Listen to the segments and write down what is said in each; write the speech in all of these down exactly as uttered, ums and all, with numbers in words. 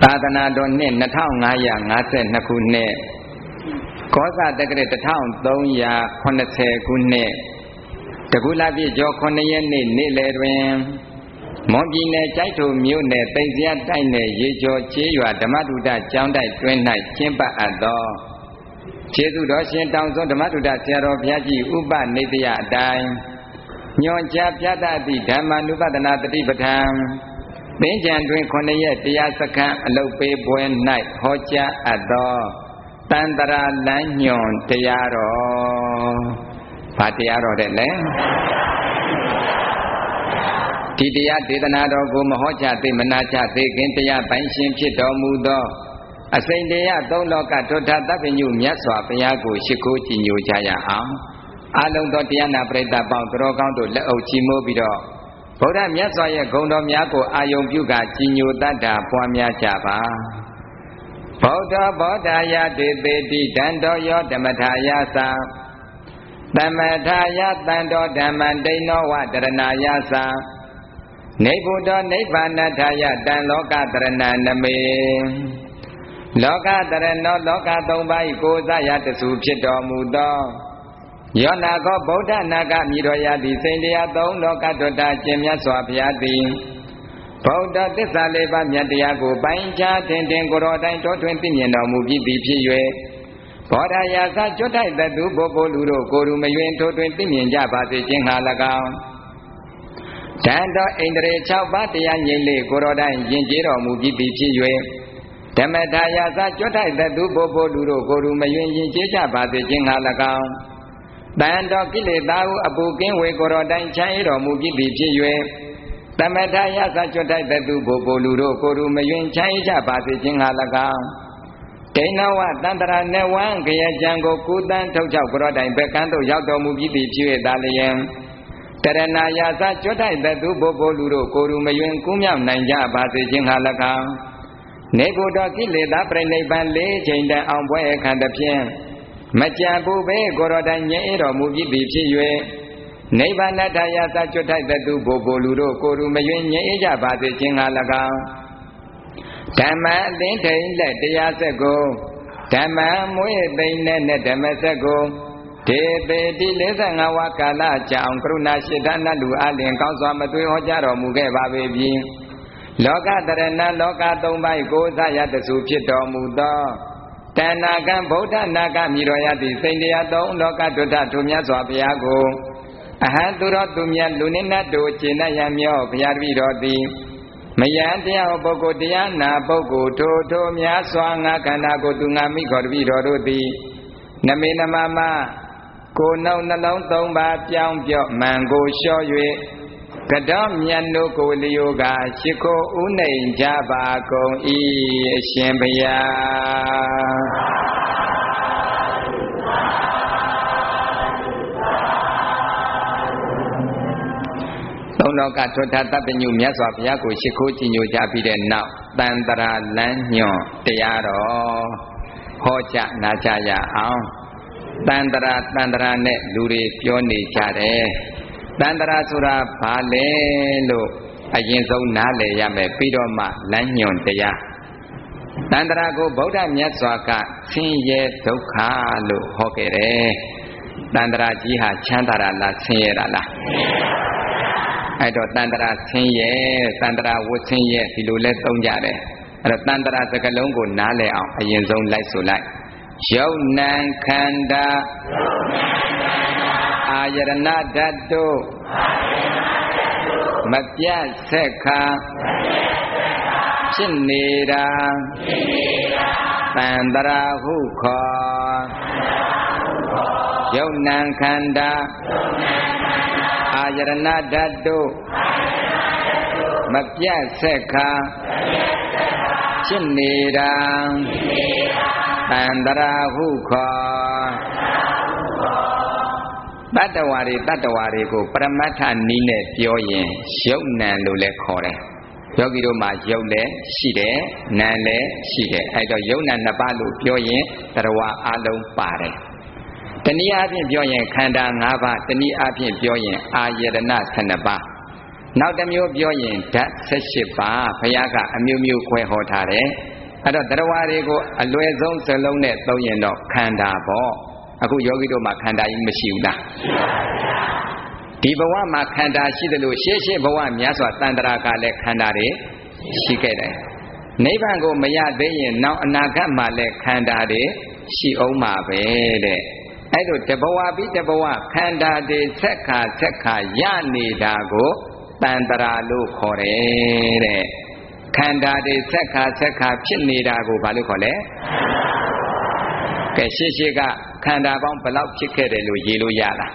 သာသနာတော်နှစ်နှစ်ထောင်ငါးရာငါးဆယ်နှစ်ခုနှစ်ကောဇတက္ကရာတစ်ထောင်သုံးရာခုနှစ်ဆယ်ခုနှစ်တကူလပြည့်ကျော်ခုနှစ်ရက်နေ့နေ့လယ်တွင်မွန်ပြည်နယ်ကျိုက်ထိုမြို့နယ်သိမ်စရတိုက်နယ်ရေကျော်ကျေးရွာဓမ္မတုဒ္ဒကျောင်းတိုက်တွင်၌ကျင်းပအပ်သောကျေးဇူးတော်ရှင်တောင်စွန်းဓမ္မတုဒ္ဒဆရာတော်ဘုရားကြီးဥပနိတယအတိုင်းညွန်ကြားပြသသည့်ဓမ္မနုပဒနာတတိပဋ္ဌာန်သင်္ကြန်တွင်ခုနှစ်ရက်တရားစခန်းအလုပ်ပေးပွဲ၌ဟောကြားအပ်သောတန်တရာလမ်းညွန်တရားတော်ဘာတရားတော်တဲ့လဲဒီတရားဒေသနာတော်ကိုမဟောကြားသိမနာချသိခင်တရားပိုင်ရှင်ဖြစ်တော်မူသောအစိမ့်တရားသုံးလောကထွဋ္ဌသဗ္ဗညုမြတ်စွာဘုရားကိုရှိခိုးကြည်ညိုကြရအောင်အလုံးသောတရားနာပရိသတ်ပေါင်းတော်ကောင်းတို့လက်အုပ်ချီးမိုးပြီးတော့ဗုဒ္ဓမြတ်စွာရဲ့ဂုဏ်တော်များကိုအာယုံပြုကကြည်ညိုတတ်တာပွားများကြပါဗုဒ္ဓဘောဓာယတေပေတိတံတော်ယောဓမ္မထာယသာသမထာယတံတော်ဓမ္မန္တိနောဝတရဏာယသာနေဗုဒ္ဓနိဗ္ဗာနထာယတံလောကတရဏနမေလောကတရဏောလောကသုံးပါးကိုးစားရတစုဖြစ်တော်မူသောယောနာကောဗုဒ္ဓနာဂမြည်တော်ရသည်စိန်တရားသုံးလောကထွဋ္ဌခြင်းမြတ်စွာဘုရားသည်ဗုဒ္ဓသစ္စာလေးပါးမြတ်တရားကိုပိုင်းခြားထင်ထင်ကိုယ်တော်တိုင်တော်ထွင်သိမြင်တော်မူပြီးသည်ဖြစ်၍ဘောဓယာသကျွတ်ထိုက်သတုဘိုလ်ဘိုလ်လူတို့ကိုယ်လူမယွင်ထိုးထွင်သိမြင်ကြပါစေခြင်းဟာ၎င်းတန်တော်ဣန္ဒြေ၆ပါးတရားငြိမ့်လေကိုယ်တော်တိုင်ယဉ်ကျေးတော်မူပြီးသည်ဖြစ်၍ဓမ္မထာယာသကျွတ်ထိုက်သတုဘိုလ်ဘိုလ်လူတို့ကိုယ်လူမယွင်ယဉ်ကျေးကြပါစေခြင်းဟာ၎င်းတန်တော်ကိလေသာဟုအပူကင်းဝေကိုယ်တော်တိုင်ချမ်းရတော်မူပြီးသည်ဖြစ်၍သမထယသကျွတ်ထိုက်သတုဘိုလ်ဘိုလ်လူတို့ကိုယ်လူမယွင်ချမ်းရကြပါစေခြင်းဟာ၎င်းဒိဏဝတန္တရာနေဝံခရကြံကိုကုသန်းထုတ်ချောက်ကိုယ်တော်တိုင်ဘက်ကန်းသို့ရောက်တော်မူပြီးသည်ဖြစ်၍သာလျင်တရဏယာသကျွတ်ထိုက်သတုဘိုလ်ဘိုလ်လူတို့ကိုယ်လူမယွင်ကူးမြောက်နိုင်ကြပါစေခြင်းဟာ၎င်းနေဘုဒ္ဓကိလေသာပြိဋိဘံလေးချိန်တန်အောင်ပွဲအခန္တဖြင့်မကြံဘူးပဲကိုယ်တော်တိုင်ငြိမ်းတော်မူပြီးပြီဖြစ်၍နိဗ္ဗာန်တရာသကျွတ်ထိုက်သတုဘိုလ်ဘိုလ်လူတို့ကိုယ်လူမယွင်ငြိမ်းကြပါစေခြင်းဟာ၎င်းဓမ္မအသင်ထိန်လက်တရားဆက်ကိုဓမ္မမွေးသိမ့်နဲ့ဓမ္မဆက်ကိုဒေပေတိလေးဆယ်ငါးဝါကာလကြာအောင်ကရုဏာရှိတနတ်လူအလင်ကောင်းစွာမသွေးဟောကြားတော်မူခဲ့ပါပေပြီလောကတရဏလောကသုံးပါးကိုစားရတစုဖြစ်တော်မူသောတဏ္ဍကံဗုဒ္ဓနာဂမြည်တော်ရသည့်စိန်တရားသုံးလောကထွဋ္ဌထိုမြတ်စွာဘုရားကိုအဟံသူတော်သူမြတ်လူနိနတ်တို့ခြေနှံ့ရမြော့ဘုရားတပည့်တော်သည်မယံတရားပုဂ္ဂိုလ်တရားနာပုဂ္ဂိုလ်ထိုထိုများစွာငါခန္ဓာကိုယ်သူငါမိခေါ်တပည့်တော်တို့သည်နမေနမမကိုယ်နှုတ်နှလုံးသုံးပါးပြောင်းပြော့မှန်ကိုလျှော့၍ကတော်မြတ်တို့ကိုလျိုကရှိခိုးဥနှိမ်ကြပါကုန်၏အရှင်ဘုရားသုံးလောကထွဋ္ဌသဗ္ဗညုမြတ်စွာဘုရားကိုရှိခိုးကြည်ညိုကြပြီးတဲ့နောက်တန်တရာလမ်းညွန်တရားတော်ဟောကြားနာကြရအောင်တန်တရာတန်တရာနဲ့လူတွေပြောနေကြတယ်တန်တရာဆိုတာဘာလဲလို့အရင်ဆုံးနားလည်ရမယ်ပြီးတော့မှလမ်းညွန်တရားတန်တရာကိုဗုဒ္ဓမြတ်စွာကဆင်းရဲဒုက္ခလို့ဟောခဲ့တယ်တန်တရာကြီးဟာချမ်းသာတာလားဆင်းရဲတာလားအဲ့တော့တန်တရာဆင်းရဲတန်တရာဝတ်ဆင်းရဲဒီလိုလဲသုံးကြတယ်အဲ့တော့တန်တရာစကားလုံးကိုနားလည်အောင်အရင်ဆုံးလိုက်ဆိုလိုက်ယုတ်နံခန္ဓာအာယရဏဓာတ်တို့မပြတ်ဆက်ခါဖြစ်နေတာတန်တရာဟုခေါ်ယုတ်နံခန္ဓာအာယရဏဓာတ်တို့မပြတ်ဆက်ခါဖြစ်နေတာတန်တရာဟုခေါ်တတ္တဝါတွေတတ္တဝါတွေကိုပရမတ္ထနည်းနဲ့ပြောရင်ယုတ်နံလို့လည်းခေါ်တယ်ယောဂီတို့မှာယုတ်လည်းရှိတယ်နံလည်းရှိတယ်အဲ့တော့ယုတ်နံနှစ်ပါးလို့ပြောရင်တရဝအလုံးပါတယ်တနည်းအားဖြင့်ပြောရင်ခန္ဓာ၅ပါးတနည်းအားဖြင့်ပြောရင်အာယတနာ၁၂ပါးနောက်တစ်မျိုးပြောရင်ဓာတ်၁၈ပါးဘုရားကအမျိုးမျိုးခွဲဟောထားတယ်အဲ့တော့တရားဝါတွေကိုအလွယ်ဆုံးစလုံးနဲ့သုံးရင်တော့ခန္ဓာပေါ့အခုယောဂီတို့မှာခန္ဓာကြီးမရှိဘူးလားဒီဘဝမှာခန္ဓာရှိတယ်လို့ရှေးရှေးဘဝများစွာတန်ត្រာကလည်းခန္ဓာတွေရှိခဲ့တယ်နိဗ္ဗာန်ကိုမရသေးရင်နောက်အနာဂတ်မှာလည်းခန္ဓာတွေရှိအောင်မှာပဲတဲ့အဲ့လိုတဘဝပြီးတဘဝခန္ဓာတွေဆက်ခါဆက်ခါရနေတာကိုတန်ត្រာလို့ခေါ်တယ်တဲ့ခန္ဓာတွေဆက်ခါဆက်ခါဖြစ်နေတာကိုဘာလို့ခေါ်လဲကဲရှေ့ရှေ့ကခန္ဓာပေါင်းဘယ်လောက်ဖြစ်ခဲ့တယ်လို့ရေးလို့ရလား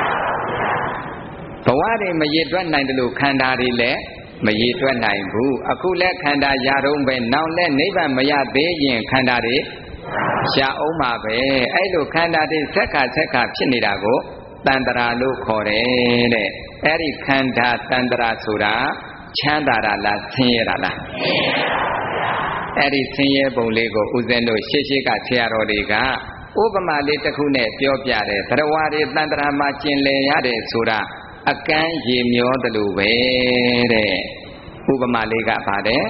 ဘဝတွေမရေတွက်နိုင်တယ်လို့ခန္ဓာတွေလည်းမရေတွက်နိုင်ဘူးအခုလည်းခန္ဓာရတော့ပဲနောက်လည်းနိဗ္ဗာန်မရသေးရင်ခန္ဓာတွေရှားအောင်မှာပဲအဲ့လိုခန္ဓာတွေဆက်ခါဆက်ခါဖြစ်နေတာကိုတန်ត្រာလို့ခေါ်တယ်တဲ့အဲ့ဒီခန္ဓာတန်ត្រာဆိုတာချမ်းသာတာလားဆင်းရဲတာလားအဲ့ဒီဆင်းရဲပုံလေးကိုဦးဇင်းတို့ရှေ့ရှေ့ကဆရာတော်တွေကဥပမာလေးတစ်ခုနဲ့ပြောပြတယ်သရဝါတွေတန်ត្រာမှာကျင်လည်ရတယ်ဆိုတာအကန်းရေမျောတယ်လို့ပဲတဲ့ဥပမာလေးကပါတယ်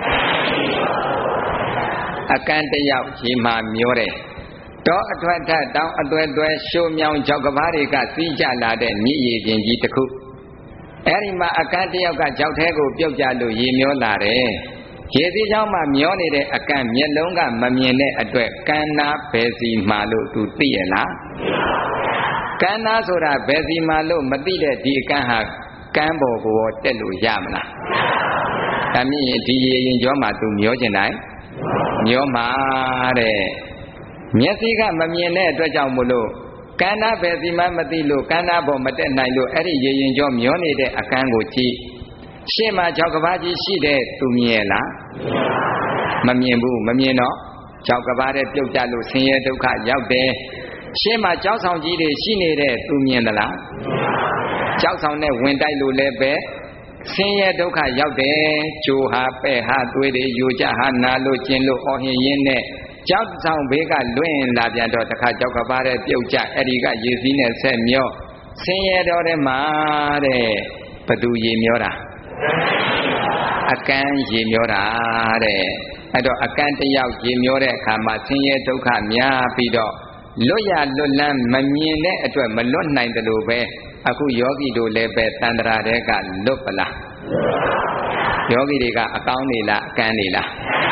အကန်းတယောက်ရေမှာမျောတယ်တောအထွက်ထတောင်းအသွဲသွဲရှိုးမြောင်ကြောက်ကဘာတွေကစီးကြလာတဲ့မြည်ရည်ပြင်ကြီးတစ်ခုအဲ့ဒီမှာအကန်းတယောက်ကကြောက်ထဲကိုပြုတ်ကြလို့ရေမျောလာတယ်ရေစီးချောင်းမှာမျောနေတဲ့အကန်းမျက်လုံးကမမြင်တဲ့အတွက်ကန်းနာဘယ်စီမှာလို့သူသိရလားကန်းနာဆိုတာဘယ်စီမှာလို့မသိတဲ့ဒီအကန်းဟာကန်းပေါ်ကိုတက်လို့ရမလားဒါမြင်ဒီရေရင်ကျော်မှာသူမျောကျင်တိုင်းမျောမှာတဲ့မျက်စိကမမြင်တဲ့အတွက်ကြောင့်မို့လို့ကန္နာပဲစီမှမသိလို့ကန္နာပေါ်မတက်နိုင်လို့အဲ့ဒီရေရင်ကျော်မျောနေတဲ့အကန်းကိုကြည့်ရှေ့မှာ၆ကဘာကြီးရှိတဲ့သူမြင်လားမမြင်ဘူးမမြင်တော့၆ကဘာတဲ့ပြုတ်ကြလို့ဆင်းရဲဒုက္ခရောက်တယ်ရှေ့မှာကြောက်ဆောင်ကြီးတွေရှိနေတဲ့သူမြင်သလားကြောက်ဆောင်နဲ့ဝင်တိုက်လို့လည်းပဲဆင်းရဲဒုက္ခရောက်တယ်ဂျိုဟာပဲ့ဟာသွေးတွေယူကြဟာနာလို့ကျင်လို့အော်ဟင်ရင်းနဲ့ကြောက်ဆောင်ဘေးကလွင့်လာပြန်တော့တခါကြောက်ကပါတဲ့ပြုတ်ကြအဲ့ဒီကရေစီးနဲ့ဆက်မျောဆင်းရဲတော်တဲ့မှာတဲ့ဘသူရေမျောတာအကန်းရေမျောတာတဲ့အဲ့တော့အကန်းတယောက်ရေမျောတဲ့အခါမှာဆင်းရဲဒုက္ခများပြီးတော့လွတ်ရလွတ်လန်းမမြင်တဲ့အတွက်မလွတ်နိုင်တယ်လို့ပဲအခုယောဂီတို့လည်းပဲတန်ត្រာတဲ့ကလွတ်ပလားယောဂီတွေကအကောင်းနေလားအကန်းနေလား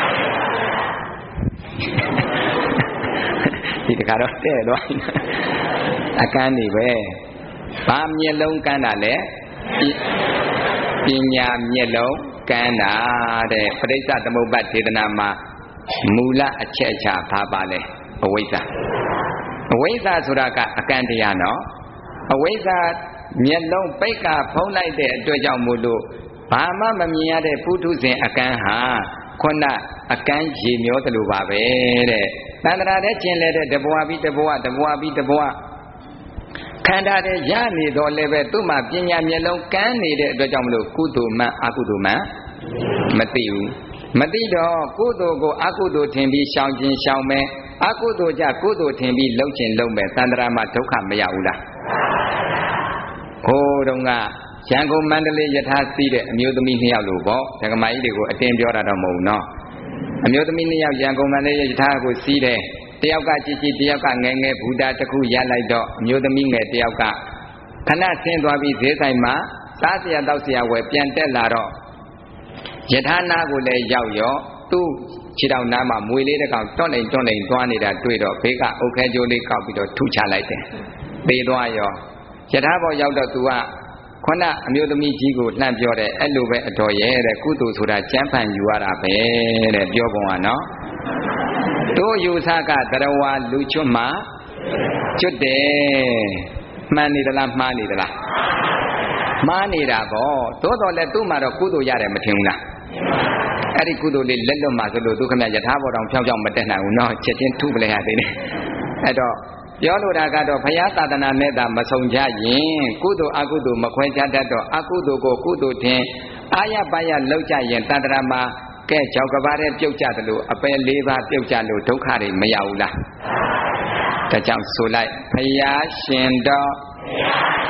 ဒီတခါတော့တဲ့တော့အကန်းနေပဲဘာမျက်လုံးကန်းတာလဲပညာမျက်လုံးကန်းတာတဲ့ပရိစ္ဆသမုပ္ပါဒေသနာမှာမူလအချက်အချာဘာပါလဲအဝိဇ္ဇာအဝိဇ္ဇာဆိုတာကအကန်းတရားနော်အဝိဇ္ဇာမျက်လုံးပိတ်ကဖုံးလိုက်တဲ့အတွက်ကြောင့်မို့လို့ဘာမှမမြင်ရတဲ့ပုထုဇဉ်အကန်းဟာခုနအကန်းရေမျောတယ်လို့ပါပဲတဲ့တန်ត្រာတဲ့ကျင်လဲတဲ့တဘဝပြီးတဘဝတဘဝပြီးတဘဝခန္ဓာတဲ့ရနေတော့လည်းပဲသူ့မှာပညာမျက်လုံးကန်းနေတဲ့အတွက်ကြောင့်မလို့ကုသိုလ်မှအကုသိုလ်မှမသိဘူးမသိတော့ကုသိုလ်ကိုအကုသိုလ်ထင်ပြီးရှောင်ခြင်းရှောင်မယ်အကုသိုလ်ကြကုသိုလ်ထင်ပြီးလှုပ်ခြင်းလှုပ်မယ်တန်ត្រာမှာဒုက္ခမရဘူးလားဟိုတုန်းကရန်ကုန်မန္တလေးယထာစီးတဲ့အမျိုးသမီးနှစ်ယောက်လို့ပေါ့ဓမ္မကြီးတွေကိုအတင်းပြောတာတော့မဟုတ်ဘူးနော်အမျိုးသမီးနှစ်ယောက်ရန်ကုန်မန္တလေးယထာကိုစီးတယ်တယောက်ကကြည်ကြည်တယောက်ကငယ်ငယ်ဘူတာတစ်ခုရလိုက်တော့အမျိုးသမီးငယ်တယောက်ကခဏဆင်းသွားပြီးဈေးဆိုင်မှာစားစရာတောက်စရာဝယ်ပြန်တက်လာတော့ယထာနာကိုလည်းရောက်ရောသူ့ခြေထောက်နားမှာမွေလေးတစ်ကောင်တွန့်နေတွန့်နေသွားနေတာတွေ့တော့ဘေးကအုတ်ခဲကြိုးလေးကောက်ပြီးတော့ထုချလိုက်တယ်သေသွားရောယထာဘောရောက်တော့သူကခုနအမျိုးသမီးကြီးကိုလှမ်းပြောတယ်အဲ့လိုပဲအတော်ရဲ့တဲ့ကုသိုလ်ဆိုတာကျမ်းဖန်ယူရတာပဲတဲ့ပြောပုံကနော်တို့ယူဆကတရဝါလူချွတ်မှာကျွတ်တယ်မှန်နေသလားမှားနေသလားမှားနေတာပေါ့သို့တော်လည်းသူ့မှာတော့ကုသိုလ်ရတယ်မထင်ဘူးလားအဲ့ဒီကုသိုလ်လေးလက်လွတ်မှာဆိုလို့သူခမယထာဘောတောင်ဖြောင်းဖြောင်းမတက်နိုင်ဘူးနော်ချက်ချင်းထုပလဲရသေးတယ်အဲ့တော့ပြောလိုတာကတော့ဘုရားသာသနာနဲ့သာမဆုံးကြရင်ကုသိုလ်အကုသိုလ်မခွဲခြားတတ်တော့အကုသိုလ်ကိုကုသိုလ်ထင်အာရပါရလောက်ကြရင်တတ္တရာမှာကဲကြောက်ကဘာတဲ့ပြုတ်ကြတယ်လို့အပယ်လေးပါးပြုတ်ကြလို့ဒုက္ခတွေမရဘူးလားဒါကြောင့်ဆိုလိုက်ဘုရားရှင်တော်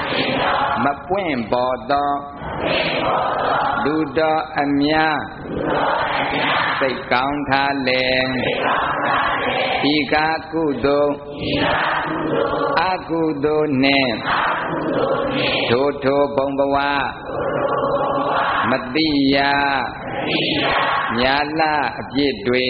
မပွင့်ပေါ်သောလူတော်အများစိတ်ကောင်းထားလေဤကာကုသိုလ်အကုသိုလ်နှင့်ထိုထိုဘုံဘဝမတိယညာလအပြစ်တွေ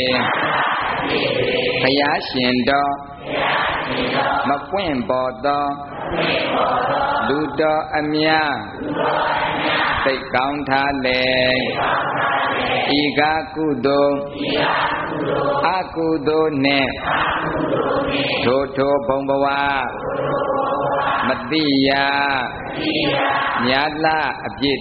ဘုရားရှင်တော်မပွင့်ပေါ်သောလူတော်အမြစိတ်ကောင်းထားလေဤကာကုသိုလ်အကုသိုလ်နှင့်ထိုထိုဘုံဘဝမတိယညာလအပြစ်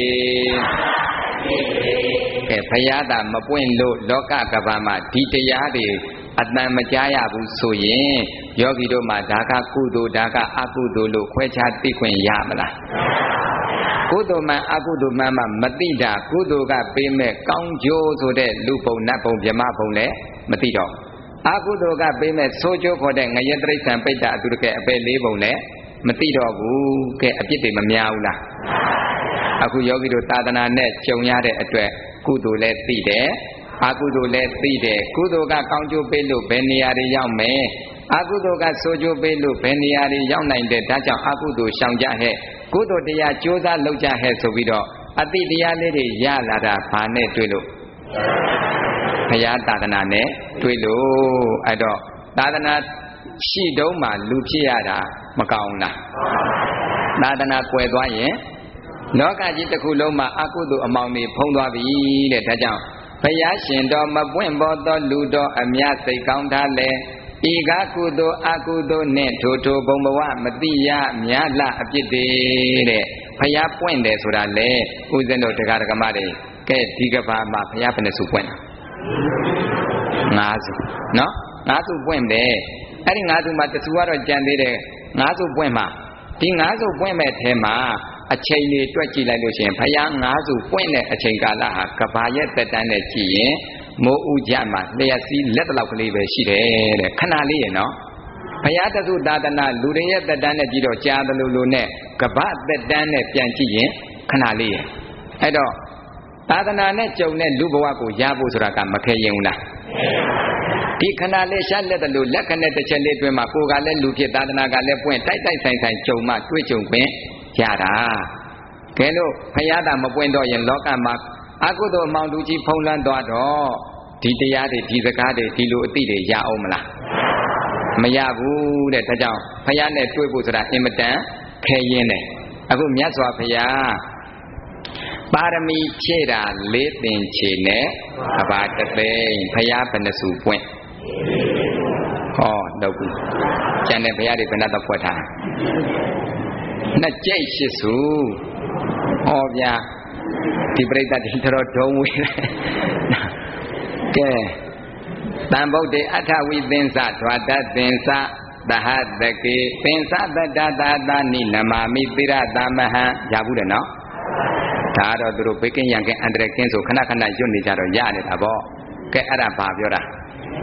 တွေကဲဘုရားသာမပွင့်လို့လောကကမ္ဘာမှာဒီတရားတွေအတန်မကြားရဘူးဆိုရင်ယောဂီတို့မှာဒါကကုသိုလ်ဒါကအကုသိုလ်လို့ခွဲခြားသိခွင့်ရမလားကုသိုလ်မှအကုသိုလ်မှမသိတာကုသိုလ်ကပေးမဲ့ကောင်းကျိုးဆိုတဲ့လူပုံနတ်ပုံဗြဟ္မပုံလည်းမသိတော့အကုသိုလ်ကပေးမဲ့ဆိုးကျိုးခေါ်တဲ့ငရဲတိရစ္ဆာန်ပိဋ္ဌအတုတကဲအပယ်လေးပုံလည်းမသိတော့ဘူးကဲအပြစ်တွေမများဘူးလားအခုယောဂီတို့သာသနာနဲ့ကြုံရတဲ့အတွက်ကုသိုလ်လည်းသိတယ်အကုသိုလ်လည်းသိတယ်ကုသိုလ်ကကောင်းကျိုးပေးလို့ဘယ်နေရာတွေရောက်မယ်အကုသိုလ်ကဆိုးကျိုးပေးလို့ဘယ်နေရာတွေရောက်နိုင်တယ်ဒါကြောင့်အကုသိုလ်ရှောင်ကြဟဲ့ကုသိုလ်တရားကြိုးစားလုပ်ကြဟဲ့ဆိုပြီးတော့အတိတရားလေးတွေရလာတာဘာနဲ့တွေ့လို့ဘုရားသာသနာနဲ့တွေ့လို့အဲ့တော့သာသနာရှိတုံးမှလူဖြစ်ရတာမကောင်းလားသာသနာကွယ်သွားရင်လောကကြီးတစ်ခုလုံးမှာအကုသိုလ်အမောင်တွေဖုံးသွားပြီတဲ့ဒါကြောင့်ဘုရားရှင်တော်မပွင့်ပေါ်သောလူတော်အမြတ်စိတ်ကောင်းထားလေဤကားကုသိုလ်အကုသိုလ်နှင့်ထိုထိုဘုံဘဝမတိယမြတ်လအပြစ်တွေတဲ့ဘုရားပွင့်တယ်ဆိုတာလေဥစဉ်တို့တရားဓမ္မတွေကဲဒီကဘာမှာဘုရားဘယ်နှစုပွင့်တာငါးစုနော်ငါးစုပွင့်တယ်အဲ့ဒီငါးစုမှာတစ်စုကတော့ကြံသေးတယ်ငါးစုပွင့်မှာဒီငါးစုပွင့်မဲ့ထဲမှာအချိန်လေးတွက်ကြည့်လိုက်လို့ရှိရင်ဘုရားငါးစုပွင့်တဲ့အချိန်ကာလဟာကဘာရဲ့တက်တန်းနဲ့ကြည့်ရင်မိုးဥကြမှာလျှက်စီးလက်တလောက်ကလေးပဲရှိတယ်တဲ့ခဏလေးရနော်ဘုရားတသုသာသနာလူတွေရဲ့တက်တန်းနဲ့ကြည့်တော့ကြားတယ်လို့လို့နဲ့ကဘာတက်တန်းနဲ့ပြန်ကြည့်ရင်ခဏလေးရအဲ့တော့သာသနာနဲ့ကြုံတဲ့လူဘဝကိုရဖို့ဆိုတာကမခဲရင်ဘူးလားဒီခဏလေးရှာလက်တယ်လို့လက်ခနဲ့တစ်ချက်လေးတွင်မှာကိုယ်ကလည်းလူဖြစ်သာသနာကလည်းပွင့်တိုက်တိုက်ဆိုင်ဆိုင်ကြုံမှတွေ့ကြုံခွင့်ရတာကဲလို့ဘုရားသာမပွင့်တော့ရင်လောကမှာအကုသိုလ်အမောင်သူကြီးဖုံးလွှမ်းသွားတော့ဒီတရားတွေဒီစကားတွေဒီလိုအသိတွေရအောင်မလားမရဘူးတဲ့ဒါကြောင့်ဘုရားနဲ့တွေ့ဖို့ဆိုတာအင်မတန်ခဲရင်တယ်အခုမြတ်စွာဘုရားပါရမီဖြည့်တာလေးသင်္ချေနဲ့အဘာတသိန်းဘုရားဘယ်နှစုပွင့်ဟောတော့ဘူးကျန်တဲ့ဘုရားတွေဘယ်နှတော့ဖွက်ထားနှစ်ကျိတ်ရှိစုဟောဗျာဒီပြိတ္တတိတော်ဒုံဝေးကဲတန်ဗုဒ္ဓေအထဝိသင်္စဓဝတ္တသင်္စသဟတကေသင်္စတတတာတာနိနမာမိတိရသမဟံရဘူးတယ်နော်ဒါတော့သူတို့ဘေးကင်းရန်ကင်းအန္တရာယ်ကင်းဆိုခဏခဏရွတ်နေကြတော့ရနေတာပေါ့ကဲအဲ့ဒါဘာပြောတာ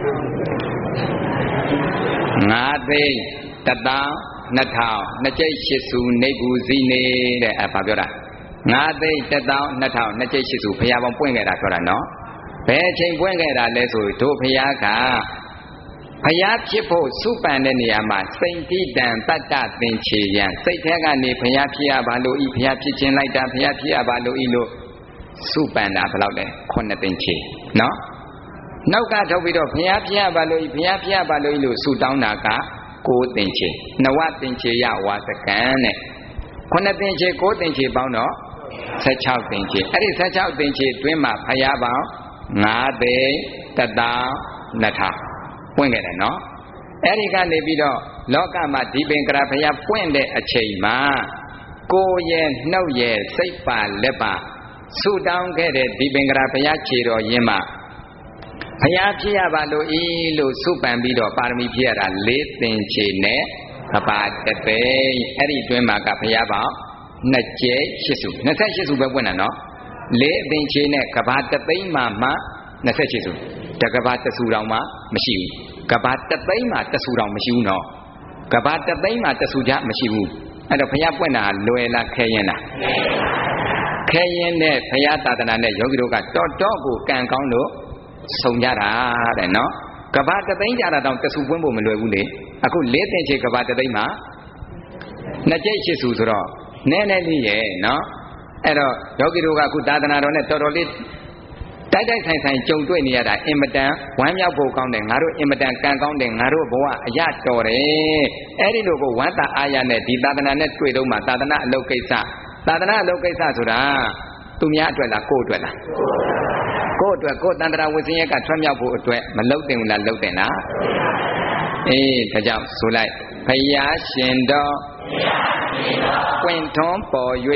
ငါးသိန်းတစ်သောင်းနှစ်ထောင်နှစ်ကျိတ်ရှစ်စုနေကူစီနေတဲ့အဲ့ဘာပြောတာငါးသိန်းတစ်သောင်းနှစ်ထောင်နှစ်ကျိတ်ရှစ်စုဘုရားပေါင်းပွင့်ခဲ့တာပြောတာနော်ဘယ်အချိန်ပွင့်ခဲ့တာလဲဆိုတို့ဘုရားကဘုရားဖြစ်ဖို့စုပန်တဲ့နေရာမှာစိတ်တိတံတတ္တသင်္ချေယံစိတ်ထဲကနေဘုရားဖြစ်ရပါလို့ဤဘုရားဖြစ်ခြင်းလိုက်တာဘုရားဖြစ်ရပါလို့ဤလို့စုပန်တာဘယ်လောက်လဲခုနှစ်သိန်းချေနော်နောက်ကထုတ်ပြီးတော့ဘုရားဖြစ်ရပါလို့ဤဘုရားဖြစ်ရပါလို့ဤလို့စုတောင်းတာကကိုးသိန်းချေနဝသိန်းချေရဝါစကံတဲ့ခုနှစ်သိန်းချေကိုးသိန်းချေပေါင်းတော့ဆယ်ခြောက်သိန်းချေအဲ့ဒီဆယ်ခြောက်သိန်းချေတွင်းမှာဘုရားပေါင်းငါးသိန်းတစ်သောင်းနှစ်ထောင်ပွင့်ခဲ့တယ်နော်အဲ့ဒီကနေပြီးတော့လောကမှာဒီပင်ကရာဘုရားပွင့်တဲ့အချိန်မှာကိုယ်ရဲ့နှုတ်ရဲ့စိတ်ပါလက်ပါဆုတောင်းခဲ့တဲ့ဒီပင်ကရာဘုရားခြေတော်ရင်းမှာဘုရားဖြစ်ရပါလို့ဤလို့ဆုပန်ပြီးတော့ပါရမီဖြစ်ရတာလေးသင်္ချေနဲ့အပါတသိန်းအဲ့ဒီတွင်းမှာကဘုရားပေါင်းနှစ်ကျဲရှစ်စုနှစ်ဆက်ရှစ်စုပဲပွင့်တာနော်လေးသင်္ချေနဲ့ကဘာတသိန်းမှာမှနှစ်ဆက်ရှစ်စုတကဘာတဆူတောင်မှမရှိဘူးကဘာတသိန်းမှာတဆူတောင်မရှိဘူးနော်ကဘာတသိန်းမှာတဆူကြမရှိဘူးအဲ့တော့ဘုရားပွင့်တာလွယ်လားခဲရင်လားခဲရင်နဲ့ဘုရားသာသနာနဲ့ယောဂီတို့ကတော်တော်ကိုကံကောင်းလို့ဆုံးကြတာတဲ့နော်ကဘာတသိန်းကြတာတောင်တဆူပွင့်ဖို့မလွယ်ဘူးလေအခုလေးသိန်းချေကဘာတသိန်းမှာနှစ်ကျိတ်ချစ်စုဆိုတော့နည်းနည်းလေးရဲ့နော်အဲ့တော့ယောဂီတို့ကအခုသာသနာတော်နဲ့တော်တော်လေးတိုက်တိုက်ဆိုင်ဆိုင်ကြုံတွေ့နေရတာအင်မတန်ဝမ်းမြောက်ဖို့ကောင်းတယ်ငါတို့အင်မတန်ကံကောင်းတယ်ငါတို့ဘဝအရတော်တယ်အဲ့ဒီလိုကိုဝမ်းသာအားရနဲ့ဒီသာသနာနဲ့တွေ့တော့မှသာသနာအလုပ်ကိစ္စသာသနာအလုပ်ကိစ္စဆိုတာသူများအတွက်လားကိုယ့်အတွက်လားကိုယ့်အတွက်ကိုယ်တန်ត្រာဝိဇ္ဇင်ရကထွက်မြောက်ဖို့အတွက်မလုပ်တင်ဘူးလားလုပ်တင်လားအေးဒါကြောင့်ဆိုလိုက်ဘုရားရှင်တော်ပွင့်ထွန်းပေါ်၍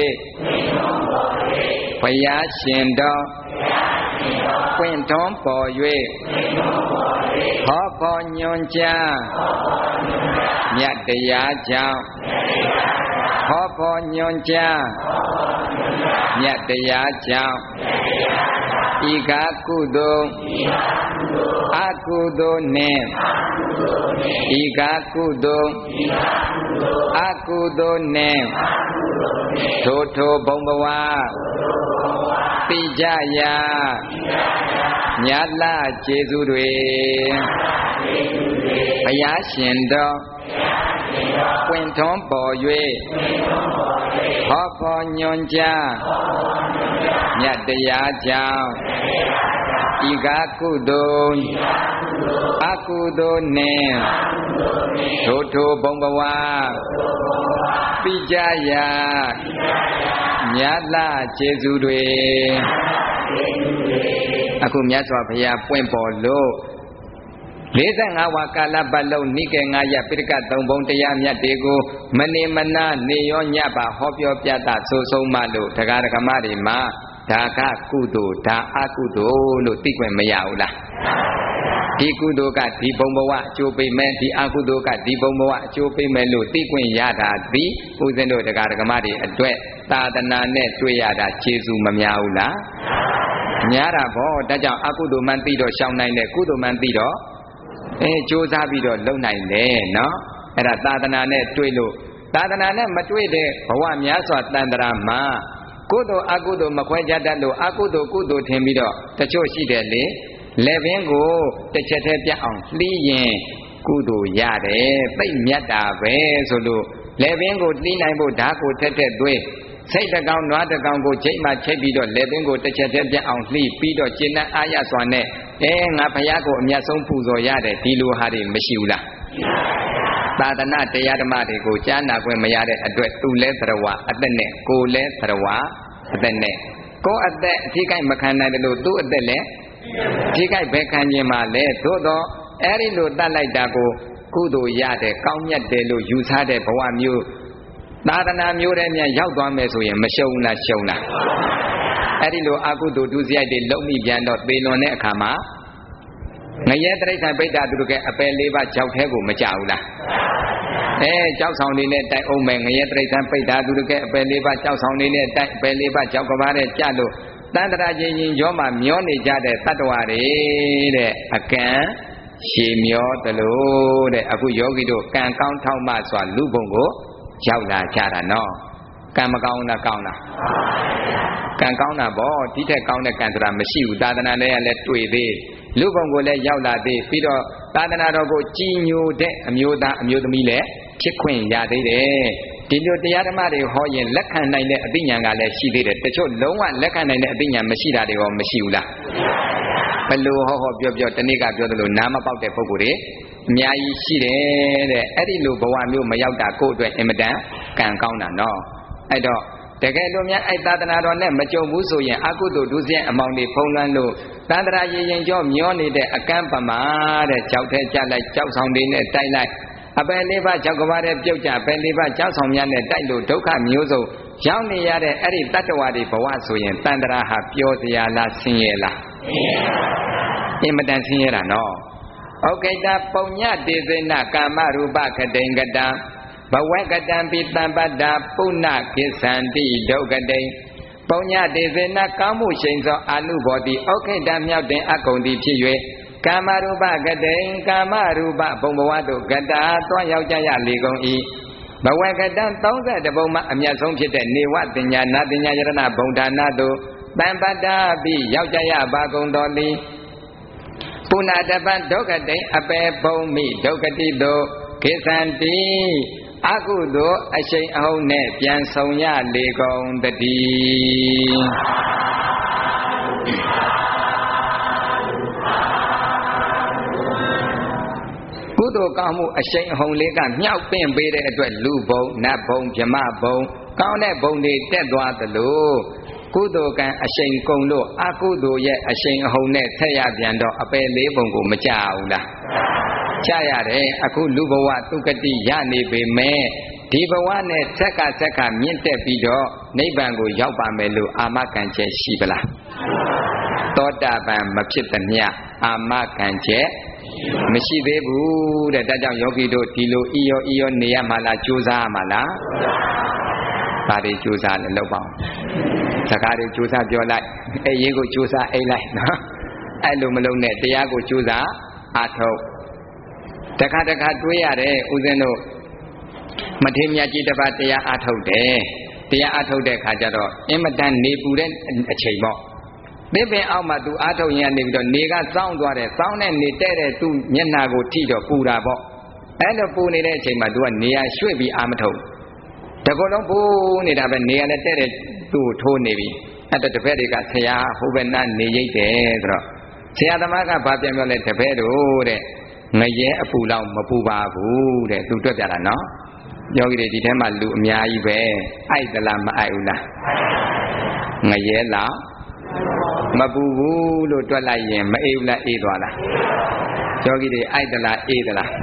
ဘုရားရှင်တော်ပွင့်ထွန်းပေါ်၍ဟောပေါ်ညွန်ကြားမြတ်တရားကြောင့်ဟောပေါ်ညွန်ကြားမြတ်တရားကြောင့်ဤကားကုသိုလ်အကုသိုလ်နှင့်ဤကားကုသိုလ်အကုသိုလ်နှင့်ထိုထိုဘုံဘဝတိကြရာမြတ်လာကျေးဇူးတွေဘုရားရှင်တော်ပွင့်ထွန်းပေါ်၍ဟောပေါ်ညွန်ကြားမြတ်တရားကြောင့်ဤကားကုသိုလ်အကုသိုလ်နှင့်ထိုထိုဘုံဘဝပိကြရာမြတ်လာကျေးဇူးတွေအခုမြတ်စွာဘုရားပွင့်ပေါ်လို့လေးဆယ်ငါးဝါကာလပတ်လုံးနိကေငါရပိဋကသုံးပုံတရားမြတ်တွေကိုမနေမနာနေရောညပါဟောပြောပြတာဆိုဆုံးမလို့တရားဓမ္မတွေမှာဒါကကုသိုလ်ဒါအကုသိုလ်လို့သိခွင့်မရဘူးလားဒီကုသိုလ်ကဒီဘုံဘဝအကျိုးပေးမယ်ဒီအကုသိုလ်ကဒီဘုံဘဝအကျိုးပေးမယ်လို့သိခွင့်ရတာဒီဦးဇင်းတို့တရားဓမ္မတွေအတွက်သာသနာနဲ့တွေ့ရတာကျေစုမများဘူးလားများတာဗောဒါကြောင့်အကုသိုလ်မှန်သိတော့ရှောင်နိုင်တယ်ကုသိုလ်မှန်သိတော့အဲကြိုးစားပြီးတော့လုံနိုင်တယ်နော်အဲ့ဒါသာသနာနဲ့တွေ့လို့သာသနာနဲ့မတွေ့တဲ့ဘဝများစွာတန်ត្រာမှာကုသိုလ်အကုသိုလ်မခွဲခြားတတ်လို့အကုသိုလ်ကုသိုလ်ထင်ပြီးတော့တချို့ရှိတယ်လေလက်ပင်ကိုတစ်ချက်တည်းပြတ်အောင်လှီးရင်ကုသိုလ်ရတယ်သိမြတ်တာပဲဆိုလို့လက်ပင်ကိုလှီးနိုင်ဖို့ဓာတ်ကိုထက်ထက်သွေးစိတ်တကောင်နွားတကောင်ကိုချိန်မှချိန်ပြီးတော့လက်ပင်ကိုတစ်ချက်တည်းပြတ်အောင်လှီးပြီးတော့ကျင့်တဲ့အာရစွာနဲ့အဲငါဘုရားကိုအမြတ်ဆုံးပူဇော်ရတယ်ဒီလိုဟာတွေမရှိဘူးလားသာသနာတရားဓမ္မတွေကိုကြားနာခွင့်မရတဲ့အတွက်သူလဲသရဝအသက်နဲ့ကိုလဲသရဝအသက်နဲ့ကိုအသက်အထိကိမခံနိုင်တယ်လို့သူ့အသက်လည်းအထိကိပဲခံခြင်းမှာလဲသို့တော့အဲ့ဒီလိုတတ်လိုက်တာကိုကုသိုလ်ရတယ်ကောင်းမြတ်တယ်လို့ယူဆတဲ့ဘဝမျိုးသာသနာမျိုးတဲ့မြန်ရောက်သွားမယ်ဆိုရင်မရှုံးလားရှုံးလားအဲ့ဒီလိုအကုသိုလ်ဒုစရိုက်တွေလုံးမိပြန်တော့သေလွန်တဲ့အခါမှာငရဲတိရစ္ဆာန်ပိဋ္ဌာသူတို့ကအပယ်လေးပါးကြောက်ထဲကိုမကြဘူးလားအဲကြောက်ဆောင်နေနဲ့တိုက်အောင်မယ်ငရဲတိရစ္ဆာန်ပိဋ္ဌာသူတို့ကအပယ်လေးပါးကြောက်ဆောင်နေနဲ့တိုက်အပယ်လေးပါးကြောက်ကဘာတဲ့ကြလို့တန်ត្រာချင်းချင်းရောမှမျောနေကြတဲ့တတ္တဝါတွေတဲ့အကံရှည်မျောတလို့တဲ့အခုယောဂီတို့ကံကောင်းထောက်မှစွာလူဘုံကိုရောက်လာကြတာနော်ကံမကောင်းလားကောင်းလားကံကောင်းတာဗောဒီထက်ကောင်းတဲ့ကံဆိုတာမရှိဘူးသာသနာနဲ့လည်းတွေ့သေးလူဘုံကိုလည်းရောက်လာသေးပြီးတော့သာသနာတော်ကိုကြည်ညိုတဲ့အမျိုးသားအမျိုးသမီးလည်းဖြစ်ခွင့်ရသေးတယ်ဒီလိုတရားဓမ္မတွေဟောရင်လက်ခံနိုင်တဲ့အသိဉာဏ်ကလည်းရှိသေးတယ်တချို့လုံးဝလက်ခံနိုင်တဲ့အသိဉာဏ်မရှိတာတွေရောမရှိဘူးလားဘယ်လိုဟောဟောပြောပြောတနေ့ကပြောသလိုနားမပေါက်တဲ့ပုဂ္ဂိုလ်တွေအများကြီးရှိတယ်တဲ့အဲ့ဒီလိုဘဝမျိုးမရောက်တာကိုယ့်အတွက်အင်မတန်ကံကောင်းတာနော်အဲ့တော့တကယ်လို့များအဲ့သာသနာတော်နဲ့မကြုံဘူးဆိုရင်အကုသိုလ်ဒုစရိုက်အမောင်တွေဖုံးလွှမ်းလို့သန္တရာရင်ရင်ကြောမျောနေတဲ့အကန့်ပမာတဲ့ကြောက်ထဲကြလိုက်ကြောက်ဆောင်တွေနဲ့တိုက်လိုက်အပယ်လေးပါးကြောက်ကဘာတဲ့ပြုတ်ကြအပယ်လေးပါးကြောက်ဆောင်များနဲ့တိုက်လို့ဒုက္ခမျိုးစုံရောက်နေရတဲ့အဲ့ဒီတတ္တဝါတွေဘဝဆိုရင်သန္တရာဟာပြောစရာလားဆင်းရဲလားအင်မတန်ဆင်းရဲတာနော်ဩကိတပုံညတေဇေနကာမရူပခတိန်ကတံဘဝကတံပိတံပတ္တာပုဏ္ဏကိသန္တိဒုက္ကတိပုံညတေဇေနကောင်းမှုရှိန်သောအာနုဘောတိဩခိတမြောက်တင်အကုန်တိဖြစ်၍ကာမရူပကတိန်ကာမရူပဘုံဘဝတို့ကတာတွားရောက်ကြရလေကုန်၏ဘဝကတံသုံးဆယ်တပုံမှာအမြတ်ဆုံးဖြစ်တဲ့နေဝတင်ညာနာတင်ညာယရဏဘုံဒါနတို့တံပတ္တာပိရောက်ကြရပါကုန်တော်လီပုဏ္ဏတပံဒုက္ခတိအပေဘုံမိဒုက္ခတိတို့ခေသန္တိအကုသို့အရှိန်အဟုန်နဲ့ပြန်ဆောင်ရလေကုန်တည်းကုသိုလ်ကောင်းမှုအရှိန်အဟုန်လေးကမြောက်ပင့်ပေးတဲ့အတွက်လူဘုံနတ်ဘုံဗြဟ္မဘုံကောင်းတဲ့ဘုံတွေတက်သွားသလိုကုသိုလ်ကံအရှိန်ကုန်လို့အကုသိုလ်ရဲ့အရှိန်အဟုန်နဲ့ဆက်ရပြန်တော့အပယ်လေးပုံကိုမကြဘူးလားကြရတယ်အခုလူဘဝသုကတိရနေပေမဲ့ဒီဘဝနဲ့ဆက်ကဆက်ကမြင့်တက်ပြီးတော့နိဗ္ဗာန်ကိုရောက်ပါမယ်လို့အာမခံချက်ရှိပလားသောတာပန်မဖြစ်သမျှအာမခံချက်မရှိသေးဘူးတဲ့ဒါကြောင့်ယောဂီတို့ဒီလိုဤရောဤရောနေရမှာလားကြိုးစားမှာလားဘာတွေကြိုးစားလဲလုပ်ပါဦးစကားတွေကြိုးစားပြောလိုက်အဲရေးကိုကြိုးစားအိတ်လိုက်နော်အဲ့လိုမလုပ်နဲ့တရားကိုကြိုးစားအားထုတ်တခါတခါတွေးရတယ်ဦးဇင်းတို့မထေမြတ်ကြီးတစ်ပါးတရားအားထုတ်တယ်တရားအားထုတ်တဲ့ခါကျတော့အင်မတန်နေပူတဲ့အချိန်ပေါ့သစ်ပင်အောက်မှာသူအားထုတ်ရင်နေပြီးတော့နေကစောင်းသွားတယ်စောင်းနဲ့နေတဲ့တဲ့သူ့မျက်နှာကိုထိတော့ပူတာပေါ့အဲ့လိုပူနေတဲ့အချိန်မှာသူကနေရာရွှေ့ပြီးအာမထုတ်တကောလုံးပူနေတာပဲနေရာနဲ့တဲ့တဲ့သူ့ကိုထိုးနေပြီအဲ့တော့တပည့်တွေကဆရာဟိုဘက်နားနေရိတ်တယ်ဆိုတော့ဆရာသမားကဘာပြန်ပြောလဲတပည့်တို့တဲ့ငရဲအပူလောက်မပူပါဘူးတဲ့သူတွက်ပြတာနော်ယောဂီတွေဒီထဲမှာလူအများကြီးပဲအိုက်သလားမအိုက်ဘူးလားငရဲလောက်မပူဘူးလို့တွက်လိုက်ရင်မအေးဘူးလားအေးသွားလားယောဂီတွေအိုက်သလားအေးသလား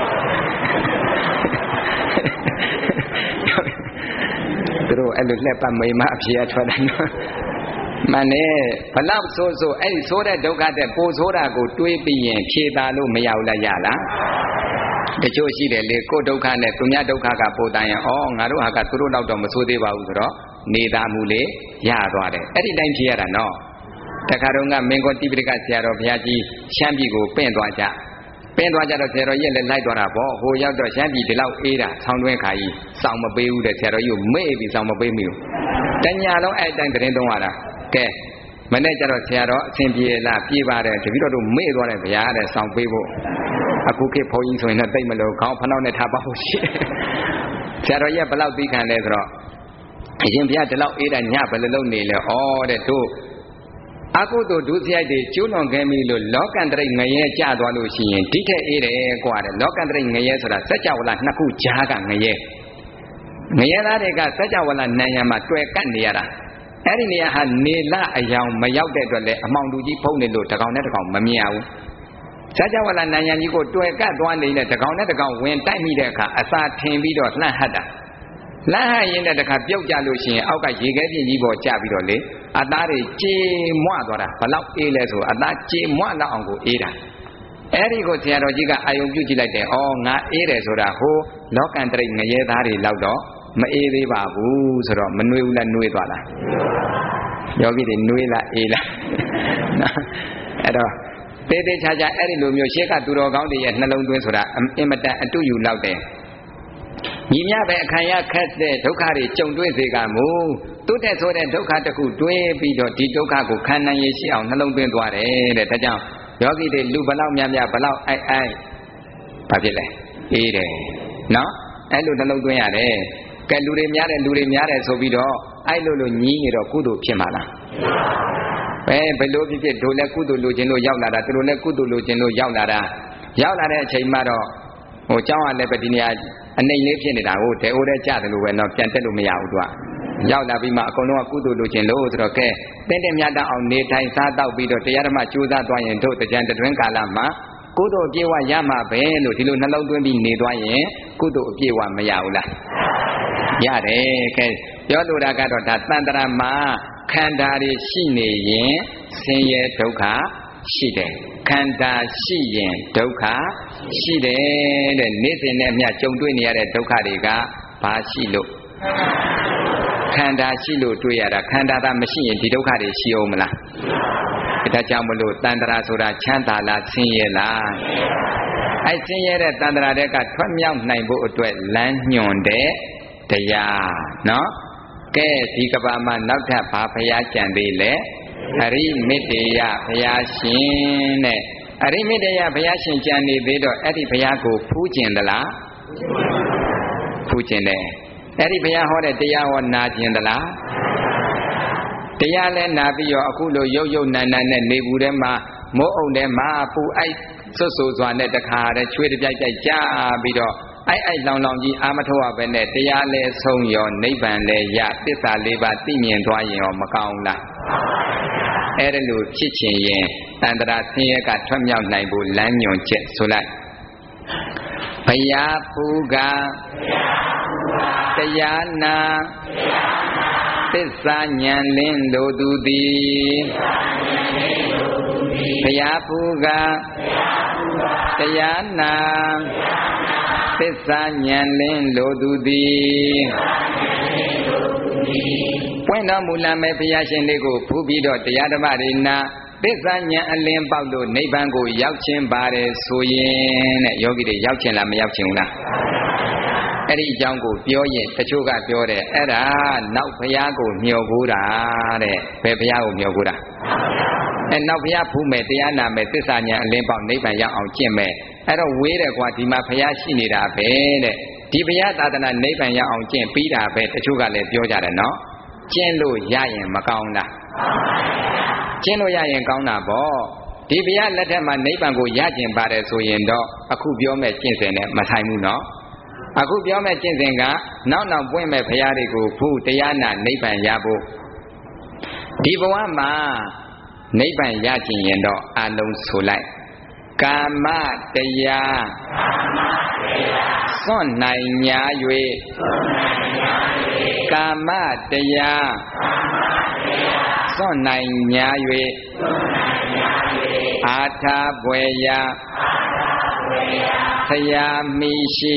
သူတို့အဲ့လိုလက်ပတ်မိမအဖြေအထွက်တယ်နော်မနဲ့ဘလောက်ဆိုးဆိုးအဲ့ဒီဆိုးတဲ့ဒုက္ခတဲ့ပိုဆိုးတာကိုတွေးပြီးရင်ဖြေတာလို့မရဘူးလားရလားတချို့ရှိတယ်လေကိုယ်ဒုက္ခနဲ့သူများဒုက္ခကပိုတန်ရင်ဩငါတို့ဟာကသူတို့တော့တော့မဆိုးသေးပါဘူးဆိုတော့နေသားမှုလေရသွားတယ်အဲ့ဒီတိုင်းဖြေရတာနော်တခါတော့ကမင်းကောတိပိဋကဆရာတော်ဘုရားကြီးရှမ်းပြည်ကိုပင့်သွားကြပင့်သွားကြတော့ဆရာတော်ကြီးလည်းလိုက်သွားတာပေါ့ဟိုရောက်တော့ရှမ်းပြည်ဒီလောက်အေးတာဆောင်းတွင်းခါကြီးစောင်းမပေးဘူးတဲ့ဆရာတော်ကြီးကိုမေ့ပြီးစောင်းမပေးမိဘူးတညာလုံးအဲ့တိုင်းသတင်းသုံးရတာကဲမနေ့ကျတော့ဆရာတော်အစဉ်ပြေလားပြေးပါတယ်တပည့်တော်တို့မေ့သွားတယ်ဗျာတဲ့စောင်းပေးဖို့အခုခေတ်ဘုန်းကြီးဆိုရင်တော့တိတ်မလို့ခေါင်းဖနှောက်နဲ့ထားပါဖို့ရှိဆရာတော်ကြီးဘယ်လောက်သိခံလဲဆိုတော့အရှင်ဘုရားဒီလောက်အေးတာညဘယ်လိုလုပ်နေလဲဩတဲ့တို့အကုသိုလ်ဒုစရိုက်တွေကျူးလွန်ခဲ့ပြီလို့လောကန္တရိတ်ငရဲကျသွားလို့ရှိရင်ဒီထက်အေးတယ်กว่าတယ်လောကန္တရိတ်ငရဲဆိုတာစัจ java လာနှစ်ခုကြားကငရဲငရဲသားတွေကစัจ java လာနံရံမှာတွေ့ကတ်နေရတာအဲ့ဒီနေရာဟာနေလအယောင်မရောက်တဲ့အတွက်လည်းအမောင်တူကြီးဖုံးနေလို့တကောင်နဲ့တကောင်မမြင်ရဘူးစัจ java လာနံရံကြီးကိုတွေ့ကတ်သွားနေတဲ့တကောင်နဲ့တကောင်ဝင်တိုက်မိတဲ့အခါအစာထင်ပြီးတော့လှန့်ဟတ်တာလှမ်းဟတ်ရင်တခါပြုတ်ကြလို့ရှိရင်အောက်ကရေခဲပြင်းကြီးပေါ်ကျပြီးတော့လေအသားတွေကြေမွသွားတာဘလောက်အေးလဲဆိုအသားကြေမွလောက်အောင်ကိုအေးတာအဲ့ဒီကိုဆရာတော်ကြီးကအာယုံပြုကြည့်လိုက်တယ်ဩငါအေးတယ်ဆိုတာဟိုလောကန္တရိတ်ငရဲသားတွေလောက်တော့မအေးသေးပါဘူးဆိုတော့မနှွေးဘူးလားနှွေးသွားလားယောဂီတွေနှွေးလားအေးလားအဲ့တော့တေးသေးချာချာအဲ့ဒီလိုမျိုးရှေ့ကသူတော်ကောင်းတွေရဲ့နှလုံးသွင်းဆိုတာအင်မတန်အတူယူလောက်တယ်ညီမြပဲအခါရခက်တဲ့ဒုက္ခတွေကြုံတွေ့စေကမူတုတ်တဲ့ဆိုတဲ့ဒုက္ခတစ်ခုတွဲပြီးတော့ဒီဒုက္ခကိုခံနိုင်ရရှိအောင်နှလုံးသွင်းသွားတယ်တဲ့ဒါကြောင့်ယောဂီတွေလူဘလောက်များများဘလောက်အိုက်အိုက်ဘာဖြစ်လဲအေးတယ်နော်အဲ့လိုနှလုံးသွင်းရတယ်ကဲလူတွေများတယ်လူတွေများတယ်ဆိုပြီးတော့အဲ့လိုလိုညီးနေတော့ကုသိုလ်ဖြစ်မှာလားပဲဘယ်လိုဖြစ်ဖြစ်တို့လည်းကုသိုလ်လိုချင်လို့ရောက်လာတာသူတို့လည်းကုသိုလ်လိုချင်လို့ရောက်လာတာရောက်လာတဲ့အချိန်မှတော့ဟိုเจ้าကလည်းပဲဒီနေရာအနေလေးဖြစ်နေတာကိုတဲအိုးတဲ့ကြတယ်လို့ပဲတော့ပြန်တက်လို့မရဘူးသူကရောက်လာပြီးမှအကုန်လုံးကကုသိုလ်လိုချင်လို့ဆိုတော့ကဲတင်းတင်းမြတ်တအောင်နေထိုင်စားတော့ပြီးတော့တရားဓမ္မကြိုးစားသွားရင်တို့တကြံတွင်ကာလမှာကုသိုလ်အပြည့်ဝရမှာပဲလို့ဒီလိုနှလုံးသွင်းပြီးနေသွားရင်ကုသိုလ်အပြည့်ဝမရဘူးလားရတယ်ကဲပြောလိုတာကတော့ဒါတန်တရာမှာခန္ဓာတွေရှိနေရင်ဆင်းရဲဒုက္ခရှိတယ်ခန္ဓာရှိရင်ဒုက္ခရှိတယ်တဲ့နေ့စဉ်နဲ့အမျှကြုံတွေ့နေရတဲ့ဒုက္ခတွေကဘာရှိလို့ခန္ဓာရှိလို့တွေ့ရတာခန္ဓာသာမရှိရင်ဒီဒုက္ခတွေရှိအောင်မလားဒါကြောင့်မလို့တန်တရာဆိုတာချမ်းသာလားဆင်းရဲလားအဲဆင်းရဲတဲ့တန်ត្រာတွေကထွက်မြောက်နိုင်ဖို့အတွက်လမ်းညွှန်တဲ့တရားနော်ကဲဒီကဘာမှာနောက်ထပ်ဘာဘုရားကြံသေးလဲအရိမိတ္တယဘုရားရှင်တဲ့အရိမိတ္တယဘုရားရှင်ကြံနေသေးတော့အဲ့ဒီဘုရားကိုဖူးကျင်သလားဖူးကျင်တယ်အဲ့ဒီဘုရားဟောတဲ့တရားဟောနာကျင်သလားတရားလဲနာပြီးတော့အခုလိုရုပ်ရုပ်နာနာနဲ့နေဘူးထဲမှာမိုးအုံထဲမှာပူအိုက်ဆွတ်ဆူစွာနဲ့တခါတည်းချွေးတပြိုက်ကြိုက်ကြာပြီးတော့အိုက်အိုက်လောင်လောင်ကြီးအာမထုတ်ရပဲနဲ့တရားလဲဆုံးရောနိဗ္ဗာန်လဲရသစ္စာလေးပါးသိမြင်သွားရင်ရောမကောင်းလားအဲ့ဒါလို့ဖြစ်ချင်ရင်တန်ត្រာဆင်းရဲကထွက်မြောက်နိုင်ဖို့လမ်းညွှန်ချက်ဆိုလိုက်ဘုရားဖူးကတရားနာသစ္စာဉာဏ်လင်းလိုသူသည်ဘုရားဖူးကတရားနာသစ္စာဉာဏ်လင်းလိုသူသည်ပွင့်တော်မူလာမဲ့ဘုရားရှင်လေးကိုဖူးပြီးတော့တရားဓမ္မတွေနာသစ္စာဉာဏ်အလင်းပေါက်လို့နိဗ္ဗာန်ကိုရောက်ခြင်းပါတယ်ဆိုရင်တဲ့ယောဂီတွေရောက်ခြင်းလားမရောက်ခြင်းဘူးလားအဲ့ဒီအကြောင်းကိုပြောရင်တချို့ကပြောတယ်အဲ့ဒါနောက်ဘုရားကိုမျှော်ကိုးတာတဲ့ဘယ်ဘုရားကိုမျှော်ကိုးတာအဲနောက်ဘုရားဖူးမယ်တရားနာမယ်သစ္စာဉာဏ်အလင်းပေါက်နိဗ္ဗာန်ရောက်အောင်ကျင့်မယ်အဲ့တော့ဝေးတယ်ကွာဒီမှာဘုရားရှိနေတာပဲတဲ့ဒီဘုရားသာသနာနိဗ္ဗာန်ရောက်အောင်ကျင့်ပြီးတာပဲတချို့ကလည်းပြောကြတယ်နော်ကျင့်လို့ရရင်မကောင်းလားကျင့်လို့ရရင်ကောင်းတာပေါ့ဒီဘုရားလက်ထက်မှာနိဗ္ဗာန်ကိုရကျင်ပါတယ်ဆိုရင်တော့အခုပြောမဲ့ကျင့်စဉ်နဲ့မဆိုင်ဘူးနော်အခုပြောမဲ့ကျင့်စဉ်ကနောက်နောက်ပွင့်မဲ့ဘုရားတွေကိုဖူးတရားနာနိဗ္ဗာန်ရဖို့ဒီဘဝမှာနိဗ္ဗာန်ရကျင်ရင်တော့အလုံးဆိုလိုက်ကာမတရားစွန့်နိုင်ညာ၍ကာမတရားစွန့်နိုင်ညာ၍အာထာဘွယ်ရာဆရာမိရှိ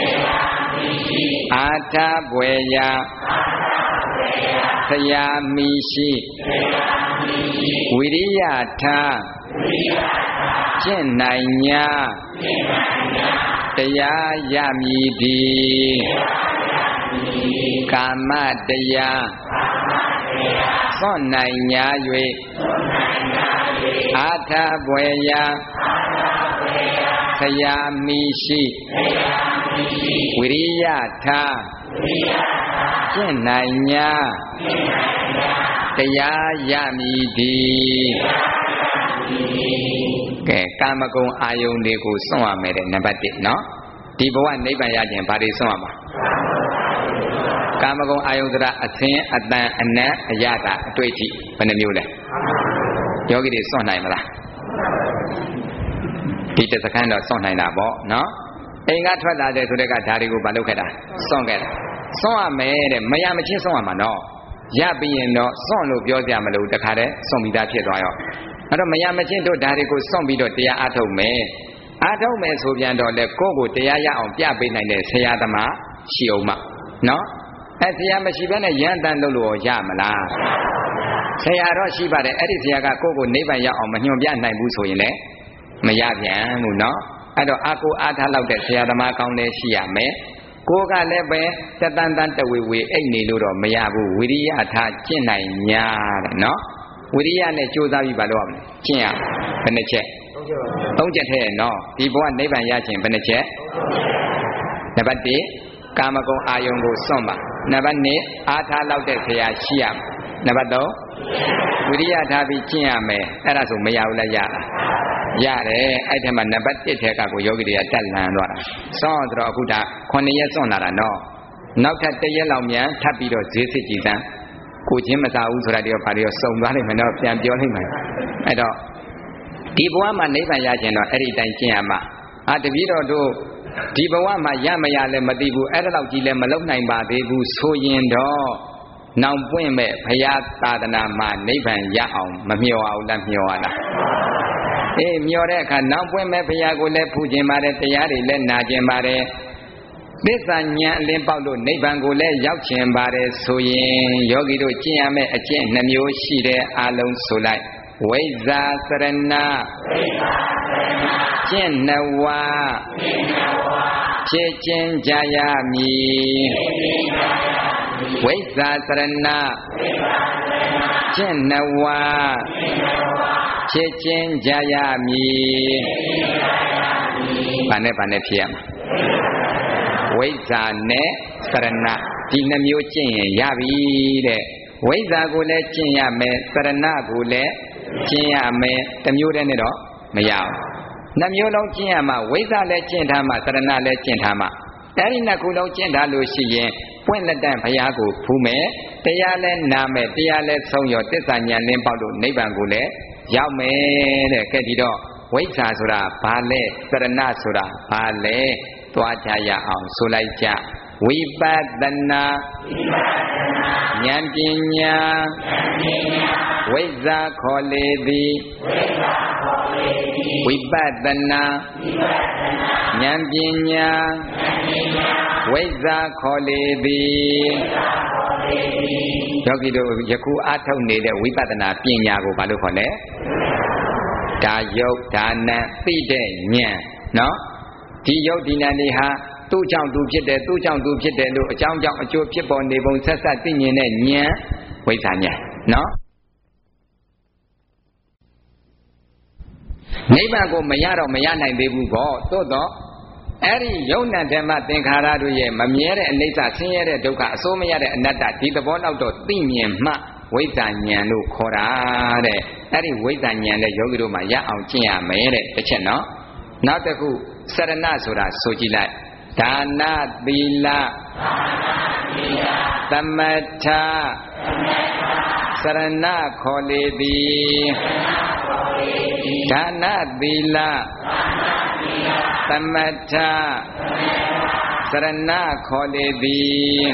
အာထာဘွယ်ရာဆရာမိရှိဝိရိယထားကျင့်နိုင်ညာတရားရမည်ဒီကာမတရားစွန့်နိုင်ညာ၍အာထာဘွယ်ရာဆရာမိရှိဝိရိယထားကျင့်နိုင်ညာတရားရမည်ဒီကဲကာမဂုဏ်အာယုန်တွေကိုစွန့်ရမယ်တဲ့နံပါတ်တစ်နော်ဒီဘဝနိဗ္ဗာန်ရခြင်းဘာတွေစွန့်ရမှာကာမဂုဏ်အာယုန်သရအသင်အတန်အနတ်အရတာအတွေ့အထိဘယ်နှမျိုးလဲယောဂီတွေစွန့်နိုင်မလားဒီတစ်စခန်းတော့စွန့်နိုင်တာပေါ့နော်အိမ်ကထွက်လာတဲ့ဆိုတဲ့ကဓာတွေကိုမလုပ်ခဲ့တာစွန့်ခဲ့တာစွန့်ရမယ်တဲ့မရမချင်းစွန့်ရမှာနော်ရပြီးရင်တော့စွန့်လို့ပြောကြမလို့တခါတည်းစွန့်ပြီးသားဖြစ်သွားရောအဲ့တော့မရမချင်းတို့ဓာတွေကိုစွန့်ပြီးတော့တရားအားထုတ်မယ်အားထုတ်မယ်ဆိုပြန်တော့လေကိုယ့်ကိုတရားရအောင်ပြပေးနိုင်တဲ့ဆရာသမားရှိအောင်မနော်အဲဆရာမရှိဘဲနဲ့ရန်တန်လို့လို့ရမလားဆရာတော့ရှိပါတယ်အဲ့ဒီဆရာကကိုယ့်ကိုနိဗ္ဗာန်ရောက်အောင်မညွှန်ပြနိုင်ဘူးဆိုရင်လည်းမရပြန်ဘူးနော်အဲ့တော့အာကိုအားထားလောက်တဲ့ဆရာသမားကောင်းလည်းရှိရမယ်ကိုယ်ကလည်းပဲတတန်တန်တဝေဝေအိတ်နေလို့တော့မရဘူးဝိရိယထားကျင့်နိုင်ညာတဲ့နော်ဝိရိယနဲ့ကြိုးစားပြီးပါလို့ရမလဲကျင့်ရဘယ်နှချက်သုံးချက်ထဲနော်ဒီဘဝနိဗ္ဗာန်ရခြင်းဘယ်နှချက်နံပါတ်တစ်ကာမဂုဏ်အာယုန်ကိုစွန့်ပါနံပါတ်နှစ်အားထားလောက်တဲ့ဆရာရှိရမယ်နံပါတ်သုံးဝိရိယထားပြီးကျင့်ရမယ်အဲ့ဒါဆိုမရဘူးလားရလားရတယ်အဲ့ထက်မှာနံပါတ်တစ်ထဲကကိုယောဂီတွေကတက်လန်သွားတာစွန့်ဆိုတော့အခုဒါခုနှစ်ရက်စွန့်လာတာနော်နောက်ထပ်တစ်ရက်လောက်မြန်ထပ်ပြီးတော့ဈေးစစ်ကြည့်စမ်းကိုချင်းမစားဘူးဆိုတာတည်းဘာတွေရောစုံသွားနိုင်မယ်တော့ပြန်ပြောလိုက်မယ်အဲ့တော့ဒီဘဝမှာနိဗ္ဗာန်ရခြင်းတော့အဲ့ဒီတိုင်းကျင့်ရမှာအာတပည့်တော်တို့ဒီဘဝမှာရမရလဲမသိဘူးအဲ့ဒါလောက်ကြီးလဲမလုံနိုင်ပါသေးဘူးဆိုရင်တော့နောင်ပွင့်မဲ့ဘုရားသာသနာမှာနိဗ္ဗာန်ရအောင်မမျှော်အောင်လားမျှော်ရလားအေးမျှော်တဲ့အခါနောက်ပွင့်မဲ့ဘုရားကိုလည်းဖူးခြင်းပါတယ်တရားတွေလည်းနာခြင်းပါတယ်သစ္စာဉာဏ်အလင်းပေါက်လို့နိဗ္ဗာန်ကိုလည်းရောက်ခြင်းပါတယ်ဆိုရင်ယောဂီတို့ကျင့်ရမယ့်အကျင့်နှမျိုးရှိတဲ့အာလုံးဆိုလိုက်ဝိဇ္ဇာစရဏကျင့်နဝဖြစ်ခြင်းကြရမည်ဝိဇ္ဇာစရဏကျင့်နဝဖြစ်ခြင်းကြရမည်ဘာနဲ့ဘာနဲ့ဖြစ်ရမှာဝိဇ္ဇာနဲ့စရဏဒီနှမျိုးကျင့်ရင်ရပြီတဲ့ဝိဇ္ဇာကိုလည်းကျင့်ရမယ်စရဏကိုလည်းကျင့်ရမယ်တစ်မျိုးတည်းနဲ့တော့မရဘူးနှမျိုးလုံးကျင့်ရမှာဝိဇ္ဇာလည်းကျင့်ထားမှာစရဏလည်းကျင့်ထားမှာအဲဒီနှစ်ခုလုံးကျင့်ထားလို့ရှိရင်ပွင့်လက်တန့်ဘုရားကိုဖူးမယ်တရားလည်းနာမယ်တရားလည်းဆုံးရောတစ္ဆာဉာဏ်လင်းပေါက်လို့နိဗ္ဗာန်ကိုလည်းရောက်မယ်တဲ့ကဲဒီတော့ဝိဇ္ဇာဆိုတာဘာလဲစရဏဆိုတာဘာလဲသွားကြရအောင်ဆိုလိုက်ကြဝိပဿနာဉာဏ်ပညာဝိဇ္ဇာခေါ်လေသည်ဝိပဿနာဉာဏ်ပညာဝိဇ္ဇာခေါ်လေသည်ယောဂီတို့ယခုအားထုတ်နေတဲ့ဝိပဿနာပညာကိုဘာလို့ခေါ်လဲဒါယုတ်ဒါနံသိတဲ့ဉာဏ်နော်ဒီယုတ်ဒီနံတွေဟာသူ့ကြောင့်သူဖြစ်တယ်သူ့ကြောင့်သူဖြစ်တယ်လို့အကြောင်းကြောင့်အကျိုးဖြစ်ပေါ်နေပုံဆက်ဆက်သိမြင်တဲ့ဉာဏ်ဝိဇ္ဇာဉာဏ်နော်နိဗ္ဗာန်ကိုမရတော့မရနိုင်သေးဘူးပေါ့သို့တော့အဲ့ဒီယုံ nant ဓမ္မသင်္ခါရတို့ရဲ့မမြဲတဲ့အနိစ္စဆင်းရဲတဲ့ဒုက္ခအစိုးမရတဲ့အနတ္တဒီသဘောလောက်တော့သိမြင်မှဝိဇ္ဇာဉာဏ်လို့ခေါ်တာတဲ့အဲ့ဒီဝိဇ္ဇာဉာဏ်နဲ့ယောဂီတို့မှာရအောင်ကျင့်ရမယ်တဲ့တစ်ချက်နော်နောက်တစ်ခုစရဏဆိုတာဆိုကြည့်လိုက်ဒါနသီလသမထစရဏခေါ်လေသည်ဒါနသီလသမထစရဏခေါ်လေသည်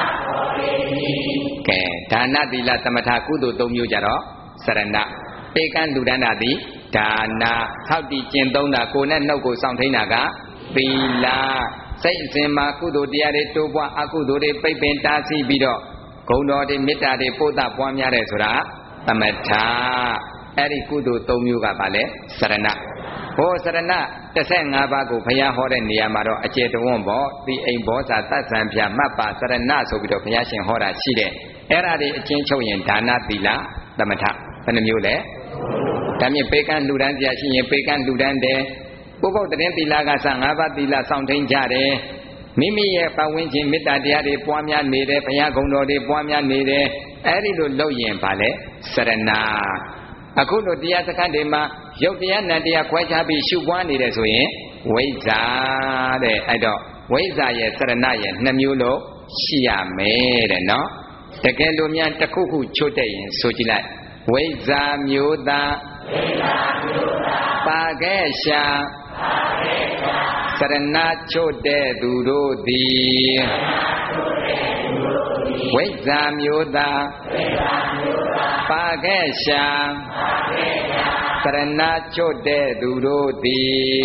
ကဲဒါနသီလသမထကုသိုလ်သုံးမျိုးကြတော့စရဏပေကံလူဒန်းတာသည်ဒါနဟောက်တည်ကျင့်သုံးတာကိုယ်နဲ့နှုတ်ကိုစောင့်ထိန်တာကသီလစိတ်အစဉ်မှာကုသိုလ်တရားတွေတိုးပွားအကုသိုလ်တွေပိတ်ပင်တားဆီးပြီးတော့ဂုဏ်တော်တွေမေတ္တာတွေပို့တာပွားများတယ်ဆိုတာသမထအဲ့ဒီကုသိုလ်သုံးမျိုးကပါလေစရဏဟောစရဏတစ်၅ပါးကိုဘုရားဟောတဲ့နေရာမှာတော့အကျေတဝွန့်ပေါ့ဒီအိမ်ဘောဇာတတ်ဆံပြမှတ်ပါစရဏဆိုပြီးတော့ဘုရားရှင်ဟောတာရှိတယ်အဲ့ဒါတွေအချင်းချုပ်ရင်ဒါနသီလသမထဘယ်နှမျိုးလဲဒါမြင့်ပေကံလူဒန်းတရားရှိရင်ပေကံလူဒန်းတယ်ပုဂ္ဂိုလ်တရင်သီလကစ၅ပါးသီလစောင့်ထိန်ကြတယ်မိမိရဲ့ပတ်ဝန်းကျင်မေတ္တာတရားတွေပွားများနေတယ်ဘုရားဂုဏ်တော်တွေပွားများနေတယ်အဲ့ဒီလိုလုပ်ရင်ဗာလဲစရဏအခုလိုတရားစခန်းတွေမှာရုပ်တရားနံတရားခွဲခြားပြီးရှုပွားနေတယ်ဆိုရင်ဝိဇ္ဇာတဲ့အဲ့တော့ဝိဇ္ဇာရဲ့စရဏရဲ့နှစ်မျိုးလို့ရှိရမယ်တဲ့နော်တကယ်လို့များတစ်ခုခုချွတ်တဲ့ရင်ဆိုကြည့်လိုက်ဝိဇ္ဇာမျိုးသားဝိဇ္ဇာမျိုးသားပါခဲ့ရှာပါခဲ့ရှာစရဏချွတ်တဲ့သူတို့သည်ဝိဇ္ဇာမျိုးသားဝိဇ္ဇာမျိုးသားပါခဲ့ရှာပါခဲ့ရှာစရဏချွတ်တဲ့သူတို့သည်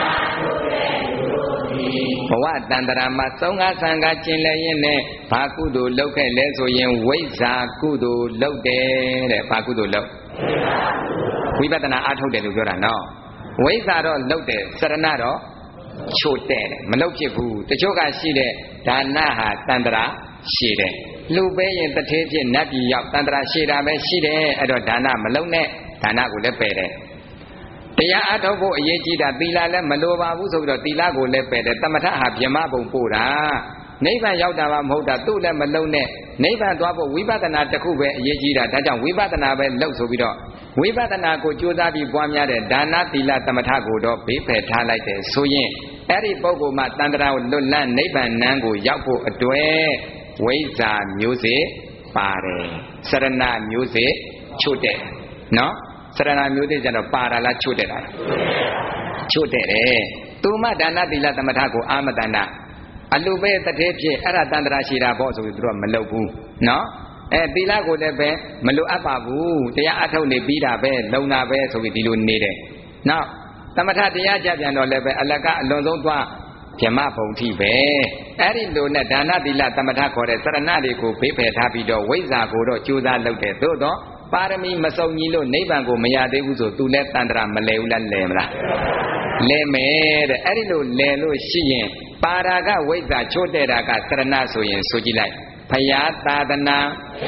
ဘဝတန္တရာမှာသုံးငါးဆံကကျင်လည်ရင်နဲ့ဘာကုသိုလ်လုပ်ခဲ့လဲဆိုရင်ဝိဇ္ဇာကုသိုလ်လုပ်တယ်တဲ့ဘာကုသိုလ်လုပ်ဝိပဿနာအားထုတ်တယ်လို့ပြောတာနော်ဝိဇ္ဇာတော့လုပ်တယ်စရဏတော့ချို့တဲ့မလုပ်ဖြစ်ဘူးတချို့ကရှိတဲ့ဒါနဟာတန္တရာရှိတယ်လူပဲရင်တထေးဖြစ်နတ်ပြည်ရောက်တန္တရာရှိတာပဲရှိတယ်အဲ့တော့ဒါနမလုပ်နဲ့ဒါနကိုလည်းပယ်တယ်တရားအထုတ်ဖို့အရေးကြီးတာသီလလည်းမလိုပါဘူးဆိုပြီးတော့သီလကိုလည်းပယ်တယ်သမထဟာဗြဟ္မဘုံပို့တာနိဗ္ဗာန်ရောက်တာမှမဟုတ်တာသူ့လည်းမလုံးနဲ့နိဗ္ဗာန်သွားဖို့ဝိပဿနာတစ်ခုပဲအရေးကြီးတာဒါကြောင့်ဝိပဿနာပဲလုပ်ဆိုပြီးတော့ဝိပဿနာကိုကြိုးစားပြီးပွားများတဲ့ဒါနသီလသမထကိုတော့ဘေးဖယ်ထားလိုက်တယ်ဆိုရင်အဲ့ဒီပုဂ္ဂိုလ်မှာတန်ត្រာကိုလွတ်လပ်နိဗ္ဗာန်နန်းကိုရောက်ဖို့အတွက်ဝိဇ္ဇာမျိုးစေ့ပါတယ်စရဏမျိုးစေ့ချွတ်တယ်နော်စရဏမျိုးစေ့ကျတော့ပါတာလားချွတ်တယ်လားချွတ်တယ်တယ်သူမဒါနသီလသမထကိုအာမတဏအလူပဲတထေးဖြစ်အဲ့ဒါတန်ត្រာရှိတာပေါ့ဆိုပြီးသူတို့ကမလုပ်ဘူးနော်အဲသီလကိုလည်းပဲမလိုအပ်ပါဘူးတရားအထုတ်နေပြီးတာပဲလုံတာပဲဆိုပြီးဒီလိုနေတယ်နောက်သမထတရားကြပြန်တော့လည်းပဲအလကအလွန်ဆုံးသွားဗြဟ္မဘုံထိပဲအဲ့ဒီလိုနဲ့ဒါနသီလသမထခေါ်တဲ့စရဏတွေကိုဘေးဖယ်ထားပြီးတော့ဝိဇ္ဇာကိုတော့ကြိုးစားလုပ်တယ်သို့တော့ပါရမီမစုံညီလို့နိဗ္ဗာန်ကိုမရသေးဘူးဆိုသူလည်းတန်ត្រာမလဲဘူးလားလဲမလားလဲမယ်တဲ့အဲ့ဒီလိုလဲလို့ရှိရင်ပါရာကဝိဇ္ဇာချိုးတဲ့တာကသရဏဆိုရင်ဆိုကြည့်လိုက်ဖယားသာသနာ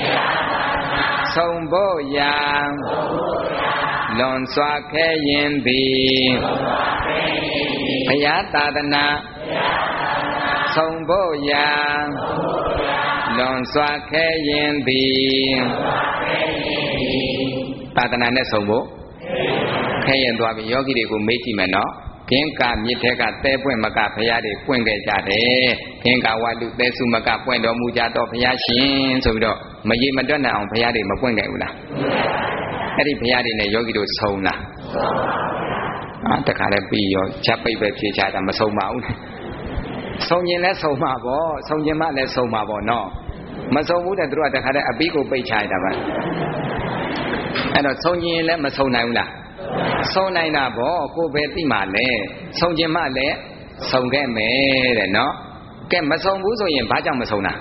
ဆုံးဖို့ရာလွန်စွာခဲရင်သည်ဖယားသာသနာဆုံးဖို့ရာလွန်စွာခဲရင်သည်သာသနာနဲ့ဆုံးဖို့ခဲရင်သွားပြီယောဂီတွေကိုမေးကြည့်မယ်နော်ကင်းကာမြစ်ထဲကသဲပွင့်မကဘုရားတွေပွင့်ခဲ့ကြတယ်ကင်းကာဝါလူသဲစုမကပွင့်တော်မူကြတော့ဘုရားရှင်ဆိုပြီးတော့မရေမတွက်နိုင်အောင်ဘုရားတွေမပွင့်ခဲ့ဘူးလားအဲ့ဒီဘုရားတွေနဲ့ယောဂီတို့ဆုံးလားအာတခါလဲပြီးရောချက်ပိတ်ပဲဖြေချတာမဆုံးပါဘူးဆုံးရင်လဲဆုံးမှာပေါ့ဆုံးရင်မှလည်းဆုံးမှာပေါ့နော်မဆုံးဘူးတဲ့သူတို့ကတခါတည်းအပီးကိုပိတ်ချရတာပါအဲ့တော့ဆုံးရင်လည်းမဆုံးနိုင်ဘူးလားဆုံးနိုင်တာပေါ့ကိုပဲသိမှလဲဆုံးခြင်းမှလည်းဆုံးခဲ့မယ်တဲ့နော်ကဲမဆုံးဘူးဆိုရင်ဘာကြောင့်မဆုံးတာ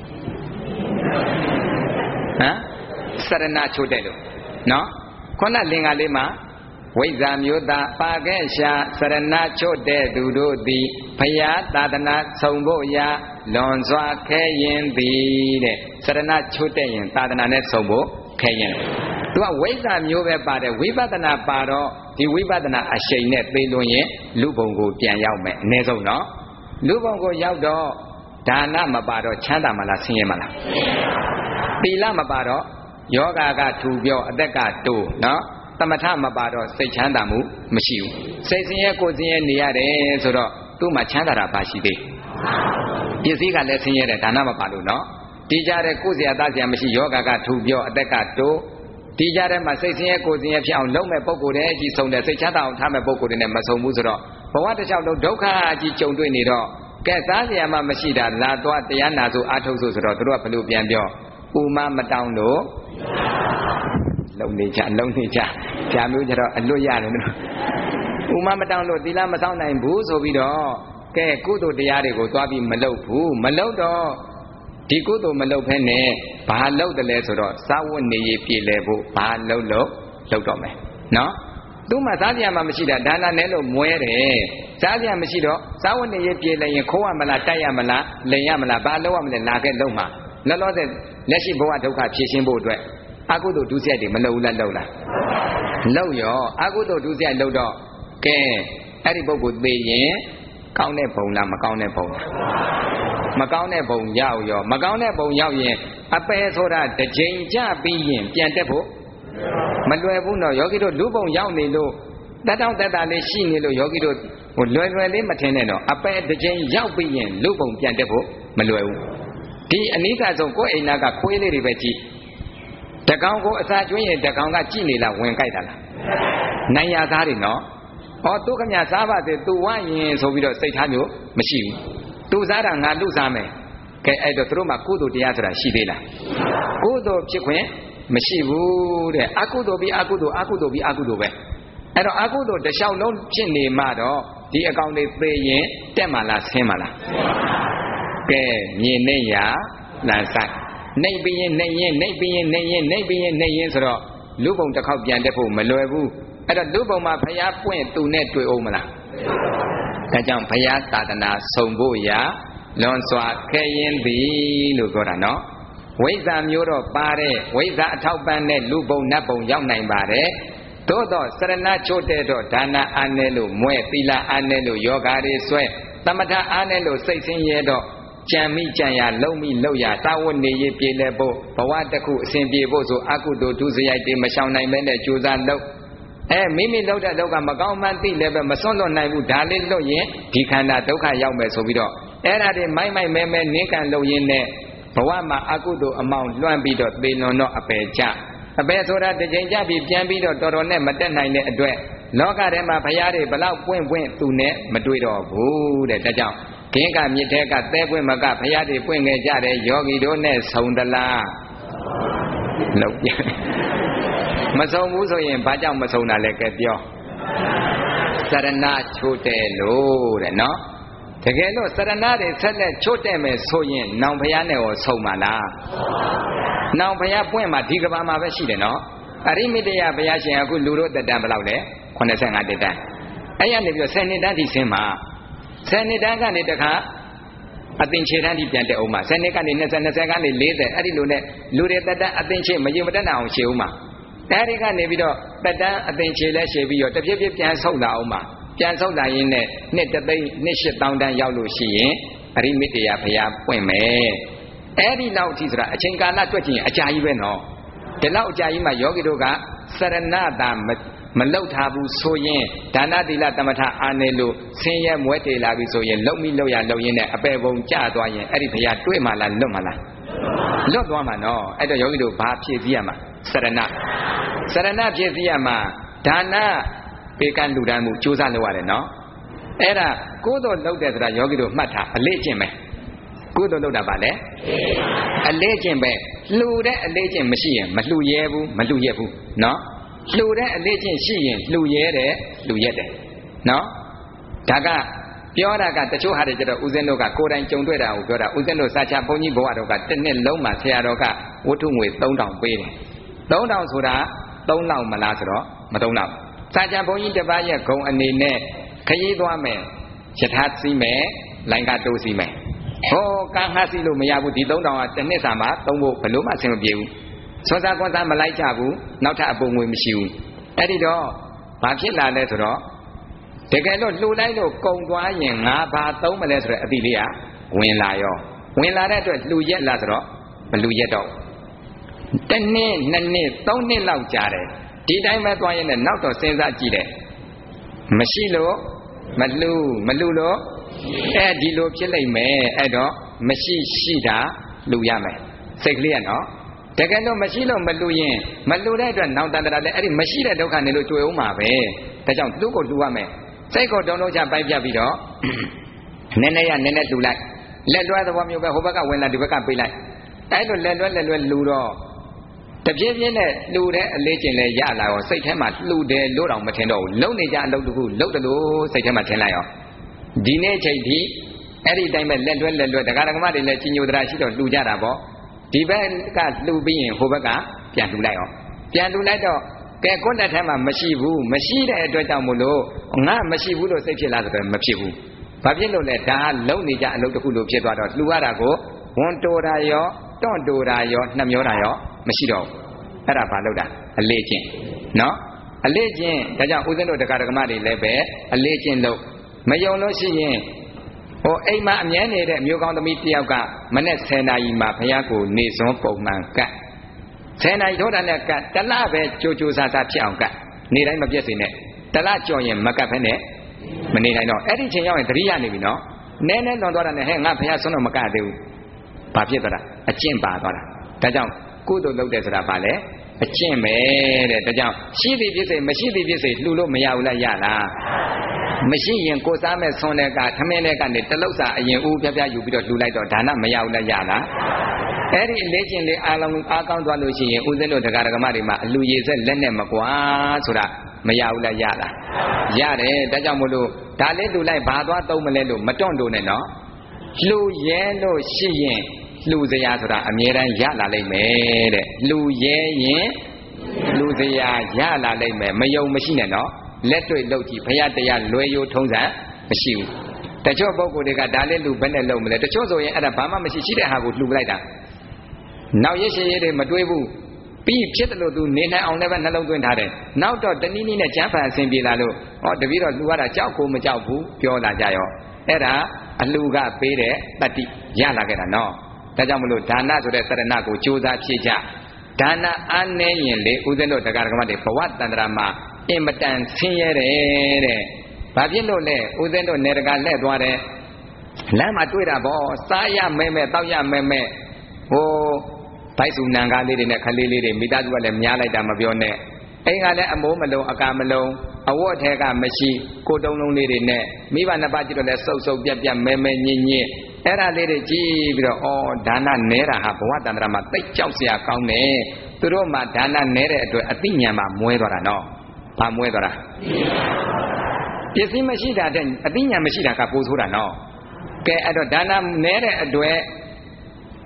ဟမ်စရဏချိုးတဲ့လို့နော်ခုနလင်္ကာလေးမှာဝိဇ္ဇာမျိုးသားပါခဲ့ရှာစရဏချို့တဲ့သူတို့သည်ဘုရားသာသနာဆုံးဖို့ရာလွန်စွာခဲရင်သည်တဲ့စရဏချို့တဲ့ရင်သာသနာနဲ့ဆုံးဖို့ခဲရင်သူကဝိဇ္ဇာမျိုးပဲပါတယ်ဝိပဿနာပါတော့ဒီဝိပဿနာအရှိန်နဲ့သိလို့ရင်လူဘုံကိုပြန်ရောက်မယ်အနည်းဆုံးနော်လူဘုံကိုရောက်တော့ဒါနမပါတော့ချမ်းသာမလားဆင်းရဲမလားသီလမပါတော့ယောဂကထူပြောအသက်ကတိုးနော်သမထမပါတော့စိတ်ချမ်းသာမှုမရှိဘူးစိတ်ဆင်းရဲကိုယ်ဆင်းရဲနေရတယ်ဆိုတော့သူ့မှာချမ်းသာတာပါရှိသေးပစ္စည်းကလည်းဆင်းရဲတယ်ဒါနမပါလို့နော်ဒီကြတဲ့ကိုယ်စရာသားစရာမရှိယောဂကထူပြောအသက်ကတိုးဒီကြတဲ့မှာစိတ်ဆင်းရဲကိုယ်ဆင်းရဲဖြစ်အောင်လုပ်မဲ့ပုံကိုယ်တည်းအကြီးဆုံးတဲ့စိတ်ချမ်းသာအောင်ထားမဲ့ပုံကိုယ်တည်းနဲ့မဆုံးဘူးဆိုတော့ဘဝတစ်လျှောက်လုံးဒုက္ခအကြီးကြုံတွေ့နေတော့ကဲစားစရာမှမရှိတာလာသွားတရားနာဆိုအားထုတ်ဆိုဆိုတော့တို့ကဘလို့ပြန်ပြောဥမမတောင်းလို့လုံနေကြလုံနေကြဂျာမျိုးကြတော့အလွတ်ရတယ်လို့ဥမမတောင်းလို့သီလမဆောင်နိုင်ဘူးဆိုပြီးတော့ကဲကုသိုလ်တရားတွေကိုသွားပြီးမလုပ်ဘူးမလုပ်တော့ဒီကုသိုလ်မလုပ်ဖ ೇನೆ ဘာလုပ်တယ်လဲဆိုတော့စာဝတ်နေရေးပြည်လဲဖို့ဘာလုပ်လို့လုပ်တော့မယ်နော်သူ့မှာစားကြရမှမရှိတာဒါနနဲ့လို့မွဲတယ်စားကြရမရှိတော့စာဝတ်နေရေးပြည်လဲရင်ခိုးရမလားတိုက်ရမလားလိန်ရမလားဘာလုပ်ရမလဲလာခဲ့လုံးမှာလောလောဆယ်လက်ရှိဘဝဒုက္ခဖြေရှင်းဖို့အတွက်အကုသိုလ်ဒုစရိုက်တွေမလုပ်ဘူးလားလုပ်လားလုပ်ရောအကုသိုလ်ဒုစရိုက်လုပ်တော့ကဲအဲ့ဒီပုဂ္ဂိုလ်သိရင်ကောင်းတဲ့ဘုံလားမကောင်းတဲ့ဘုံလားမကောင်းတဲ့ဘုံရောက်ရောမကောင်းတဲ့ဘုံရောက်ရင်အပယ်ဆိုတာတစ်ချိန်ကြပြီးရင်ပြန်တက်ဖို့မလွယ်ဘူးနော်ယောဂီတို့လူဘုံရောက်နေလို့တတောင့်တတလေးရှိနေလို့ယောဂီတို့ဟိုလွယ်လွယ်လေးမထင်နဲ့တော့အပယ်တစ်ချိန်ရောက်ပြီးရင်လူဘုံပြန်တက်ဖို့မလွယ်ဘူးဒီအနိစ္စဆုံးကိုယ်အိမ်နာကခွေးလေးတွေပဲကြည့်တကောင်ကိုအစာကျွင်းရင်တကောင်ကကြည့်နေလားဝင်ကြိုက်တာလားနိုင်ရသားတွေနော်ဟောသူခမစားပါစေသူဝရင်ဆိုပြီးတော့စိတ်ထားမျိုးမရှိဘူးသူစားတာငါလူစားမယ်ကဲအဲ့တော့သူတို့မှာကုသိုလ်တရားဆိုတာရှိသေးလားကုသိုလ်ဖြစ်ခွင့်မရှိဘူးတဲ့အကုသိုလ်ပြီးအကုသိုလ်အကုသိုလ်ပြီးအကုသိုလ်ပဲအဲ့တော့အကုသိုလ်တစ်လျှောက်လုံးဖြစ်နေမှတော့ဒီအကောင်တွေသေရင်တက်မှလားဆင်းမှလားကဲမြင်နေရလမ်းဆိုင်နှိပ်ပြီးရင်နှိပ်ရင်နှိပ်ပြီးရင်နှိပ်ရင်နှိပ်ပြီးရင်နှိပ်ရင်ဆိုတော့လူပုံတစ်ခေါက်ပြန်တက်ဖို့မလွယ်ဘူးအဲ့တော့လူပုံမှာဘုရားပွင့်သူနဲ့တွေ့အောင်မလားဒါကြောင့်ဘုရားသာသနာဆုံးဖို့ရာလွန်စွာခဲရင်သည်လို့ပြောတာနော်ဝိဇ္ဇာမျိုးတော့ပါတဲ့ဝိဇ္ဇာအထောက်ပံ့တဲ့လူပုံနတ်ပုံရောက်နိုင်ပါတယ်သို့တော့စရဏချို့တဲ့တော့ဒါနအားနဲ့လို့မွဲသီလအားနဲ့လို့ယောဂါတွေဆွဲသမထအားနဲ့လို့စိတ်ဆင်းရဲတော့ကြံမိကြံရလုံမိလုံရသာဝတ်နေရေးပြေလဲဖို့ဘဝတစ်ခုအစဉ်ပြေဖို့ဆိုအကုသိုလ်ဒုစရိုက်တွေမရှောင်နိုင်မဲနဲ့ကြိုးစားလုပ်အဲမိမိလုပ်တဲ့လောက်ကမကောင်းမှန်းသိလည်းပဲမစွန့်လွတ်နိုင်ဘူးဒါလေးလွတ်ရင်ဒီခန္ဓာဒုက္ခရောက်မယ်ဆိုပြီးတော့အဲ့ဒါတွေမိုက်မိုက်မဲမဲနင်းကန်လုပ်ရင်းနဲ့ဘဝမှာအကုသိုလ်အမောင်လွှမ်းပြီးတော့သေလွန်တော့အပယ်ချအပယ်ဆိုတာတစ်ချိန်ကြပြီးပြန်ပြီးတော့တော်တော်နဲ့မတက်နိုင်တဲ့အတွက်လောကထဲမှာဘုရားတွေဘလောက်ပွင့်ပွင့်သူနဲ့မတွေ့တော့ဘူးတဲ့ဒါကြောင့်ကင်းကမြစ်ထဲကသဲပွင့်မကဘုရားတွေပွင့်ခဲ့ကြတဲ့ယောဂီတို့နဲ့ဆုံသလားလောက်ပြမဆုံဘူးဆိုရင်ဘာကြောင့်မဆုံတာလဲကဲပြောစရဏချို့တဲ့လို့တဲ့နော်တကယ်လို့စရဏတွေဆက်လက်ချို့တဲ့မယ်ဆိုရင်နောင်ဘုရားနဲ့ရောဆုံပါလားနောက်ဘုရားပွင့်မှာဒီကဘာမှာပဲရှိတယ်နော်အရိမိတယဘုရားရှင်အခုလူတို့တက်တန်းဘယ်လောက်လဲခုနှစ်ဆယ့်ငါတက်တန်းအဲ့ရနေပြီးတော့ဆယ်နှစ်တန်းထိဆင်းမှာဆယ်နှစ်တန်းကနေတခါအသင်္ချေတန်းထိပြန်တက်အောင်မှာဆယ်နှစ်ကနေနှစ်ဆယ်နှစ်ဆယ်ကနေလေးဆယ်အဲ့ဒီလိုနဲ့လူတွေတက်တန်းအသင်္ချေမရင်မတက်နိုင်အောင်ရှေ့အောင်မှာအဲ့ဒီကနေပြီးတော့တက်တန်းအသင်္ချေလဲရှေ့ပြီးတော့တပြည့်ပြည့်ပြန်ဆုတ်လာအောင်မှာပြန်ဆုတ်လာရင်းနဲ့နှစ်တသိန်းနှစ်ရှစ်တောင်းတန်းရောက်လို့ရှိရင်အရိမိတယဘုရားပွင့်မယ်အဲ့ဒီလောက်ထိဆိုတာအချိန်ကာလတွက်ကြည့်ရင်အကြာကြီးပဲနော်ဒီလောက်အကြာကြီးမှာယောဂီတို့ကစရဏတာမလောက်ထားဘူးဆိုရင်ဒါနသီလသမထအာနေလို့ဆင်းရဲမွဲတေလာပြီဆိုရင်လုံမိလောက်ရလုံရင်းနဲ့အပေပုံကျသွားရင်အဲ့ဒီဘုရားတွေ့မှလားလွတ်မှလားလွတ်သွားမှာနော်အဲ့တော့ယောဂီတို့ဘာဖြည့်စည်းရမှာစရဏစရဏဖြည့်စည်းရမှာဒါနပေကံလူတန်းမှုကြိုးစားလုပ်ရတယ်နော်အဲ့ဒါကိုယ်တော်လုပ်တယ်ဆိုတာယောဂီတို့မှတ်ထားအလေးကျင့်ပဲကိုယ်တော်လုပ်တာပါလေအလေးကျင့်ပဲလှူတဲ့အလေးကျင့်မရှိရင်မလှူရဲဘူးမလှူရက်ဘူးနော်လှူတဲ့အလေးကျင့်ရှိရင်လှူရဲတယ်လှူရက်တယ်နော်ဒါကပြောတာကတချို့ဟာတွေကျတော့ဦးဇင်းတို့ကကိုယ်တိုင်ကြုံတွေ့တာကိုပြောတာဦးဇင်းတို့စာချဘုန်းကြီးဘဝတော်ကတစ်နှစ်လုံးမှာဆရာတော်ကဝတ္ထုငွေသုံးထောင်ပေးတယ်သုံးထောင်ဆိုတာသုံးလောက်မလားဆိုတော့မသုံးလောက်စာချဘုန်းကြီးတစ်ပါးရဲ့ဂုံအနေနဲ့ခရီးသွားမယ်ယထာစီးမယ်လိုင်ကတိုးစီးမယ်ဟောကံငှစီးလို့မရဘူးဒီသုံးထောင်ကတစ်နှစ်စာမှာသုံးဖို့ဘလို့မှအဆင်မပြေဘူးစောစားကွန်စားမလိုက်ကြဘူးနောက်ထပ်အပုံငွေမရှိဘူးအဲ့ဒီတော့ဘာဖြစ်လာလဲဆိုတော့တကယ်လို့လှူလိုက်လို့ကုံသွားရင်ငါဘာသုံးမလဲဆိုတော့အတိလေးကဝင်လာရောဝင်လာတဲ့အတွက်လှူရက်လာဆိုတော့မလှူရက်တော့တစ်နှစ်နှစ်နှစ်သုံးနှစ်လောက်ကြာတယ်ဒီတိုင်းပဲသွားရင်လည်းနောက်တော့စဉ်းစားကြည့်တယ်မရှိလို့မလှူမလှူလို့အဲဒီလိုဖြစ်လိမ့်မယ်အဲ့တော့မရှိရှိတာလှူရမယ်စိတ်ကလေးကနော်တကယ်လို့မရှိလို့မလှူရင်မလှူတဲ့အတွက်နောင်တန်တရာလည်းအဲ့ဒီမရှိတဲ့ဒုက္ခနေလို့တွေ့အောင်မှာပဲဒါကြောင့်သူ့ကိုလှူရမယ်စိတ်ကိုတုံလုံးချပိုက်ပြပြီးတော့နည်းနည်းရနည်းနည်းလှူလိုက်လက်လွှဲသဘောမျိုးပဲဟိုဘက်ကဝင်လာဒီဘက်ကပေးလိုက်အဲ့လိုလက်လွှဲလက်လွှဲလှူတော့တပြင်းပြင်းနဲ့လှူတဲ့အလေးကျင်လဲရလာရောစိတ်ထဲမှာလှူတယ်လို့တော့မထင်တော့ဘူးလုံနေကြအလုပ်တခုလုပ်တယ်လို့စိတ်ထဲမှာထင်လိုက်ရောဒီနေ့ချိန်ထိအဲ့ဒီတိုင်းပဲလက်လွှဲလက်လွှဲတရားဓမ္မတွေလည်းကြီးညိုတရာရှိတော့လှူကြတာပေါ့ဒီဘက်ကလှူပြီးရင်ဟိုဘက်ကပြန်လှူလိုက်ရောပြန်လှူလိုက်တော့ကဲကိုယ့်လက်ထဲမှာမရှိဘူးမရှိတဲ့အတွက်ကြောင့်မို့လို့ငါမရှိဘူးလို့စိတ်ဖြစ်လာတယ်မဖြစ်ဘူးဘာဖြစ်လို့လဲဒါလုံနေကြအလုပ်တခုလို့ဖြစ်သွားတော့လှူရတာကိုဝန်တိုတာရောတွန့်တိုတာရောနှမျောတာရောမရှိတော့ဘူးအဲ့ဒါဘာလို့တာအလေးချင်းနော်အလေးချင်းဒါကြောင့်ဦးဇင်းတို့တရားဓမ္မတွေလည်းပဲအလေးချင်းလို့မယုံလို့ရှိရင်ဟိုအိမ်မှာအမြဲနေတဲ့မျိုးကောင်းသမီးတယောက်ကမနေ့ဆယ်နာရီမှာဘုရားကိုနေစွန်းပုံမှန်ကတ်ဆယ်နာရီထိုးတာနဲ့ကတ်တလပဲကြိုကြိုစားစားဖြစ်အောင်ကတ်နေတိုင်းမပြည့်စင်နဲ့တလကြော်ရင်မကတ်ဖဲနဲ့မနေနိုင်တော့အဲ့ဒီချိန်ရောက်ရင်သတိရနေပြီနော်နည်းနည်းလွန်သွားတာနဲ့ဟဲ့ငါဘုရားဆွမ်းတော့မကတ်သေးဘူးဘာဖြစ်သွားတာအကျင့်ပါသွားတာဒါကြောင့်ကုသိုလ်လုပ်တယ်ဆိုတာဘာလဲအကျင့်ပဲတဲ့ဒါကြောင့်ရှိသည်ဖြစ်စေမရှိသည်ဖြစ်စေလှူလို့မရဘူးလားရလားမရှိရင်ကိုစားမဲ့ဆွန်းတဲ့ကထမင်းတဲ့ကနေတလုတ်စာအရင်ဦးပြပြယူပြီးတော့လှူလိုက်တော့ဒါနမရဘူးလားရလားအဲ့ဒီအလေးကျင့်လေးအားလုံးအားကောင်းသွားလို့ရှိရင်ဦးဇင်းတို့တရားဓမ္မတွေမှာအလူရည်ဆက်လက်နဲ့မကွာဆိုတာမရဘူးလားရလားရတယ်ဒါကြောင့်မို့လို့ဒါလေးလှူလိုက်ဘာသွားသုံးမလဲလို့မတွန့်လို့နဲ့နော်လှူရဲလို့ရှိရင်လှူစရာဆိုတာအမြဲတမ်းရလာလိမ့်မယ်တဲ့လှူရဲရင်လှူစရာရလာလိမ့်မယ်မယုံမရှိနဲ့နော်လက်တွေ့လုပ်ကြည့်ဘုရားတရားလွယ်ရိုးထုံးစံမရှိဘူးတချို့ပုဂ္ဂိုလ်တွေကဒါလေးလှူဘယ်နဲ့လုပ်မလဲတချို့ဆိုရင်အဲ့ဒါဘာမှမရှိရှိတဲ့ဟာကိုလှူပလိုက်တာနောက်ရရှိရတွေမတွေးဘူးပြီးဖြစ်တယ်လို့သူနေနိုင်အောင်လည်းပဲနှလုံးသွင်းထားတယ်နောက်တော့တနည်းနည်းနဲ့ကျမ်းဖန်အစဉ်ပြေလာလို့ဟောတပည့်တော်လှူရတာကြောက်ကိုမကြောက်ဘူးပြောလာကြရောအဲ့ဒါအလှူကပေးတဲ့တတိရလာခဲ့တာနော်ဒါကြောင့်မလို့ဒါနဆိုတဲ့သရဏကိုကြိုးစားဖြည့်ကြဒါနအားနည်းရင်လေဦးဇင်းတို့တရားဓမ္မတွေဘဝတန္တရာမှာအင်မတန်ဆင်းရဲတယ်တဲ့ဘာဖြစ်လို့လဲဦးဇင်းတို့နေတကာလှည့်သွားတယ်လမ်းမှာတွေ့တာပေါ့စားရမဲမဲတောက်ရမဲမဲဟိုဘိုက်စုနံကားလေးတွေနဲ့ခလေးလေးတွေမိသားစုကလည်းများလိုက်တာမပြောနဲ့အိမ်ကလည်းအမိုးမလုံးအကာမလုံးအဝတ်ထဲကမရှိကိုတုံးလုံးလေးတွေနဲ့မိဘနှစ်ပါးကြည့်တော့လည်းစုပ်စုပ်ပြက်ပြက်မဲမဲညင်ညင်အဲ့ဒါလေးတွေကြည့်ပြီးတော့ဩဒါနနဲတာဟာဘဝတန္တရာမှာသိကြောက်စရာကောင်းတယ်သူတို့မှဒါနနဲတဲ့အတွက်အသိဉာဏ်မှာမွဲသွားတာနော်ဘာမွဲသွားတာပစ္စည်းမရှိတာတဲ့အသိဉာဏ်မရှိတာကပိုဆိုးတာနော်ကဲအဲ့တော့ဒါနနဲတဲ့အတွက်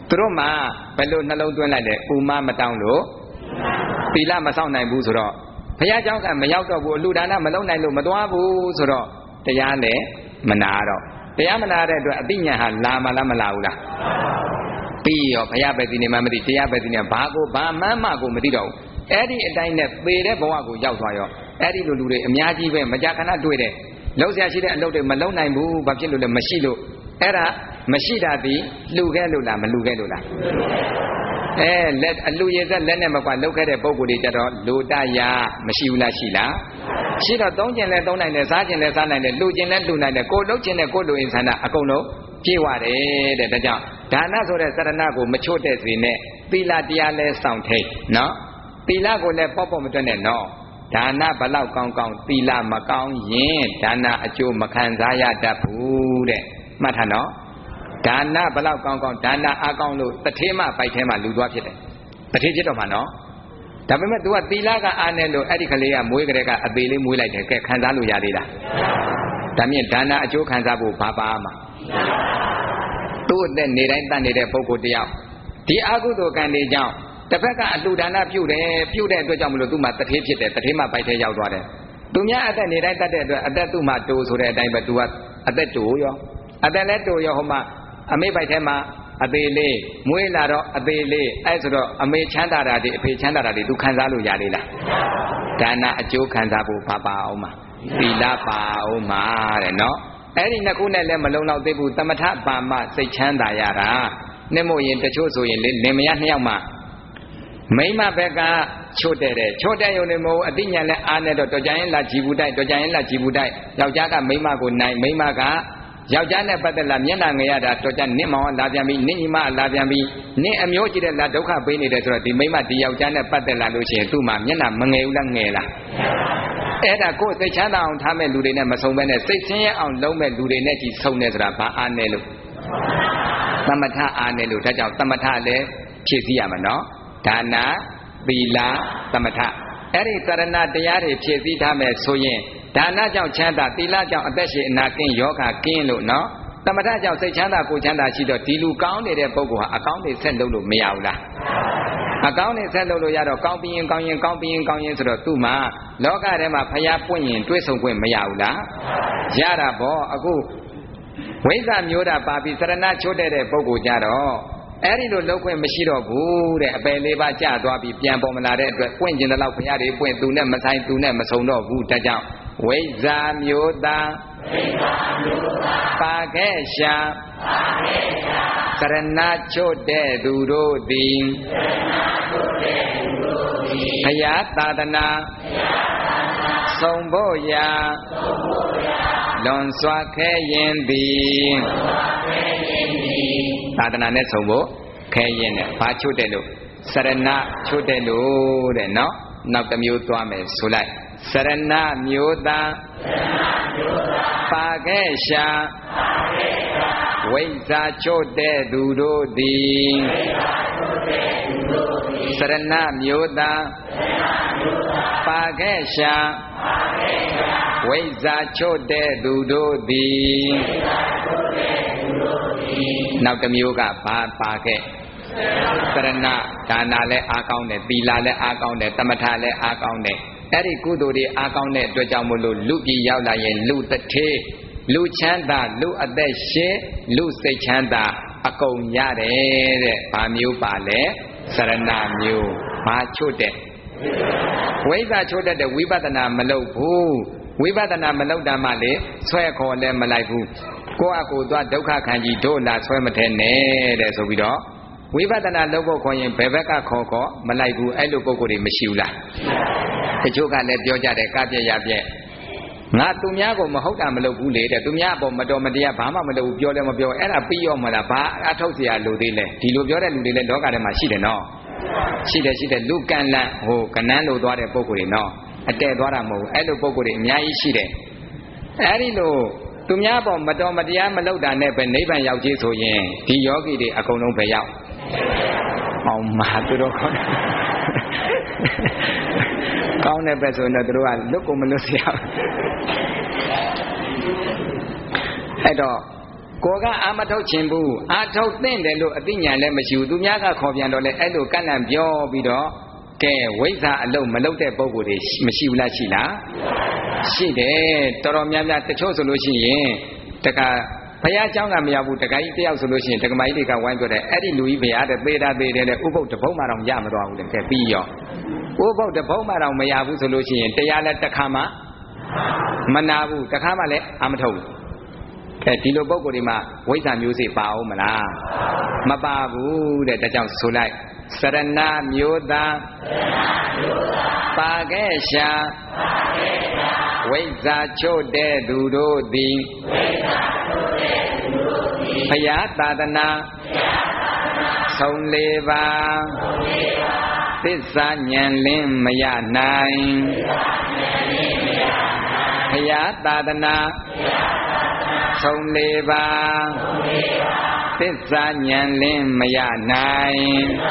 သူတို့မှဘယ်လိုနှလုံးသွင်းလိုက်လဲဥမမတောင်းလို့သီလမဆောင်နိုင်ဘူးဆိုတော့ဘုရားเจ้าကမရောက်တော့ဘူးအလှူဒါနမလုပ်နိုင်လို့မသွားဘူးဆိုတော့တရားလည်းမနာတော့တရားမနာတဲ့အတွက်အသိဉာဏ်ဟာလာမလားမလာဘူးလားပြီးရောဘုရားပဲသိနေမှမသိတရားပဲသိနေဘာကိုဘာမှန်းမှကိုမသိတော့ဘူးအဲ့ဒီအတိုင်းနဲ့သေတဲ့ဘဝကိုရောက်သွားရောအဲ့ဒီလိုလူတွေအများကြီးပဲမကြာခဏတွေ့တယ်လုံးဆရာရှိတဲ့အလုပ်တွေမလုံးနိုင်ဘူးဘာဖြစ်လို့လဲမရှိလို့အဲ့ဒါမရှိတာဒီလှူခဲ့လို့လားမလှူခဲ့လို့လားအဲလက်အလှူရည်သက်လက်နဲ့မကွာလှုပ်ခဲ့တဲ့ပုံကိုယ်တွေကြတော့လူတရာမရှိဘူးလားရှိလားရှိတော့သုံးကျင်လဲသုံးနိုင်တယ်စားကျင်လဲစားနိုင်တယ်လှူကျင်လဲလှူနိုင်တယ်ကိုလှုပ်ကျင်တဲ့ကိုလှူရင်ဆန္ဒအကုန်လုံးပြေဝတယ်တဲ့ဒါကြောင့်ဒါနဆိုတဲ့စရဏကိုမချို့တဲ့စေနဲ့သီလတရားလဲစောင့်ထိတ်နော်သီလကိုလည်းပေါ့ပေါ့မတွက်နဲ့နော်ဒါနဘလောက်ကောင်းကောင်းသီလမကောင်းရင်ဒါနအကျိုးမခံစားရတတ်ဘူးတဲ့မှတ်ထားနော်ဒါနဘလောက်ကောင်းကောင်းဒါနအားကောင်းလို့တထေးမပိုက်ထဲမှာလူသွားဖြစ်တယ်တထေးဖြစ်တော့မှာနော်ဒါပေမဲ့ तू ကသီလကအားနဲ့လို့အဲ့ဒီကလေးကမွေးကြတဲ့ကအသေးလေးမွေးလိုက်တယ်ကဲခံစားလို့ရသေးလားဒါမြင့်ဒါနအကျိုးခံစားဖို့ဘာပါမှာသူ့အသက်နေတိုင်းတတ်နေတဲ့ပုဂ္ဂိုလ်တယောက်ဒီအကုသိုလ်ကံတွေကြောင့်တစ်ဖက်ကအလှူဒါနပြုတယ်ပြုတဲ့အတွက်ကြောင့်မလို့သူ့မှာတထေးဖြစ်တယ်တထေးမှပိုက်ထဲရောက်သွားတယ်သူများအသက်နေတိုင်းတတ်တဲ့အတွက်အသက်သူ့မှာတိုးဆိုတဲ့အတိုင်းပဲ तू ကအသက်တိုးရောအသက်လည်းတိုးရောဟိုမှာအမေပိုက်ထဲမှာအသေးလေးမွေးလာတော့အသေးလေးအဲ့ဆိုတော့အမေချမ်းသာတာတွေအဖေချမ်းသာတာတွေ तू ခံစားလို့ရသေးလားဒါနအကျိုးခံစားဖို့ပါပါအောင်မှာသီလပါအောင်မှာတဲ့နော်အဲ့ဒီနှစ်ခုနဲ့လည်းမလုံလောက်သေးဘူးသမထပါမစိတ်ချမ်းသာရတာနဲ့မို့ရင်တချို့ဆိုရင်လေလင်မယားနှစ်ယောက်မှမိမဘက်ကချို့တဲ့တဲ့ချို့တဲ့ရုံနဲ့မဟုတ်အတိညာနဲ့အားနဲ့တော့တော်ကြရင်လာကြည်ဘူးတိုက်တော်ကြရင်လာကြည်ဘူးတိုက်ယောက်ျားကမိမကိုနိုင်မိမကယောက်ျားနဲ့ပတ်သက်လာမျက်နှာငယ်ရတာတော်ကြနင့်မောင်လာပြန်ပြီနင့်ညီမလာပြန်ပြီနင့်အမျိုးကြီးတဲ့လာဒုက္ခပေးနေတယ်ဆိုတော့ဒီမိမဒီယောက်ျားနဲ့ပတ်သက်လာလို့ရှိရင်သူ့မှာမျက်နှာမငယ်ဘူးလားငယ်လားအဲ့ဒါကိုယ်စိတ်ချမ်းသာအောင်ထားမဲ့လူတွေနဲ့မဆုံးဘဲနဲ့စိတ်ဆင်းရဲအောင်လုံးမဲ့လူတွေနဲ့ကြီးဆုံးနေဆိုတာဘာအားနဲ့လို့သမထအားနဲ့လို့ဒါကြောင့်သမထလည်းဖြည့်ဆည်းရမှာနော်ဒါနသီလသမထအဲ့ဒီသရဏတရားတွေဖြည့်ဆည်းထားမယ်ဆိုရင်ဒါနကြောင့်ချမ်းသာသီလကြောင့်အသက်ရှင်အနာကင်းယောဂကင်းလို့နော်သမထကြောင့်စိတ်ချမ်းသာကိုယ်ချမ်းသာရှိတော့ဒီလူကောင်းနေတဲ့ပုဂ္ဂိုလ်ဟာအကောင်းတွေဆက်လုပ်လို့မရဘူးလားအကောင်းတွေဆက်လုပ်လို့ရတော့ကောင်းပြီးရင်ကောင်းရင်ကောင်းပြီးရင်ကောင်းရင်ဆိုတော့သူ့မှာလောကထဲမှာဖျားပွင့်ရင်တွေးဆုံခွင့်မရဘူးလားရတာပေါ့အခုဝိဇ္ဇာမျိုးတာပါပြီးသရဏချိုးတဲ့ပုဂ္ဂိုလ်ကြတော့အဲ့ဒီလိုလောက်ခွင့်မရှိတော့ဘူးတဲ့အပယ်လေးပါးကျသွားပြီးပြန်ပေါ်မလာတဲ့အတွက်ပွင့်ကျင်တဲ့လောက်ဘုရားတွေပွင့်သူနဲ့မဆိုင်သူနဲ့မဆုံတော့ဘူးဒါကြောင့်ဝိဇ္ဇာမျိုးသားဝိဇ္ဇာမျိုးသားပါခဲ့ရှာပါခဲ့ရှာသရဏချို့တဲ့သူတို့သည်သရဏချို့တဲ့သူတို့သည်ဘုရားသာသနာဘုရားသာသနာဆုံးဖို့ရာဆုံးဖို့ရာလွန်စွာခဲရင်သည်လွန်စွာခဲရင်သည်သာသနာနဲ့ဆုံးဖို့ခဲရင်နဲ့ဘာချို့တဲ့လို့စရဏချို့တဲ့လို့တဲ့နော်နောက်တစ်မျိုးသွားမယ်ဆိုလိုက်စရဏမျိုးသားစရဏမျိုးသားပါခဲ့ရှာပါခဲ့ရှာဝိဇ္ဇာချို့တဲ့သူတို့သည်ဝိဇ္ဇာချို့တဲ့သူတို့သည်စရဏမျိုးသားစရဏမျိုးသားပါခဲ့ရှာပါခဲ့ရှာဝိဇ္ဇာချို့တဲ့သူတို့သည်ဝိဇ္ဇာချို့တဲ့သူတို့သည်နောက်တစ်မျိုးကဘာပါခဲ့သရဏဒါနလည်းအားကောင်းတယ်သီလလည်းအားကောင်းတယ်သမထလည်းအားကောင်းတယ်အဲ့ဒီကုသိုလ်တွေအားကောင်းတဲ့အတွက်ကြောင့်မို့လို့လူပြည်ရောက်လာရင်လူတထေးလူချမ်းသာလူအသက်ရှင်လူစိတ်ချမ်းသာအကုန်ရတယ်တဲ့ဘာမျိုးပါလဲစရဏမျိုးဘာချို့တဲ့ဝိဇ္ဇာချို့တဲ့ဝိပဿနာမလုပ်ဘူးဝိပဿနာမလုပ်တာမှလေဆွဲခေါ်လည်းမလိုက်ဘူးကိုယ့်အကိုသွားဒုက္ခခံကြီးတို့လာဆွဲမထဲနဲ့တဲ့ဆိုပြီးတော့ဝိပဿနာလုပ်ဖို့ခေါ်ရင်ဘယ်ဘက်ကခေါ်ခေါ်မလိုက်ဘူးအဲ့လိုပုံကိုယ်တွေမရှိဘူးလားတချို့ကလည်းပြောကြတယ်ကပြက်ရပြက်ငါသူများကိုမဟုတ်တာမလုပ်ဘူးလေတဲ့သူများအပေါ်မတော်မတရားဘာမှမလုပ်ဘူးပြောလည်းမပြောအဲ့ဒါပြီးရောမလားဘာအထုတ်เสียလို့သေးလဲဒီလိုပြောတဲ့လူတွေလည်းလောကထဲမှာရှိတယ်နော်ရှိတယ်ရှိတယ်လူကန့်လန့်ဟိုကနန်းလိုသွားတဲ့ပုံကိုယ်တွေနော်အတဲသွားတာမဟုတ်ဘူးအဲ့လိုပုံကိုယ်တွေအများကြီးရှိတယ်အဲ့ဒီလိုသူများပေါ်မတော်မတရားမလုပ်တာနဲ့ပဲနိဗ္ဗာန်ရောက်ကြီးဆိုရင်ဒီယောဂီတွေအကုန်လုံးပဲရောက်အောင်မှာသူတို့ကောင်းကောင်းတဲ့ပဲဆိုတော့သူတို့ကလွတ်ကုန်မလွတ်เสียအဲ့တော့ကိုကအာမထုတ်ခြင်းဘူးအာထုတ်သင့်တယ်လို့အသိဉာဏ်လည်းမရှိဘူးသူများကခေါ်ပြန်တော့လေအဲ့လိုကန့်လန့်ပြောပြီးတော့ကဲဝိဇ္ဇာအလုံးမလုံးတဲ့ပုံကိုယ်တွေမရှိဘူးလားရှိလားရှိတယ်တော်တော်များများတချို့ဆိုလို့ရှိရင်တကဘုရားเจ้าကမရဘူးတခါကြီးတယောက်ဆိုလို့ရှိရင်တက္ကမကြီးတွေကဝိုင်းပြောတယ်အဲ့ဒီလူကြီးဘုရားတဲ့သေတာသေတယ်လေဥပုပ်တပုံးမှတော့ရမသွားဘူးတဲ့ကဲပြီးရောဥပုပ်တပုံးမှတော့မရဘူးဆိုလို့ရှိရင်တရားလည်းတစ်ခါမှမနာဘူးတစ်ခါမှလည်းအာမထုတ်ဘူးအဲဒီလိုပုံကိုယ်ဒီမှာဝိဇ္ဇာမျိုးစေ့ပါအောင်မလားမပါဘူးတဲ့ဒါကြောင့်ဆိုလိုက်စရဏမျိုးသားပါခဲ့ရှာဝိဇ္ဇာချို့တဲ့သူတို့သည်ဘုရားသာသနာဆုံးလေးပါသစ္စာဉာဏ်လင်းမရနိုင်ဘုရားသာသနာဆုံးလေးပါသစ္စာဉာဏ်လင်းမရနိုင်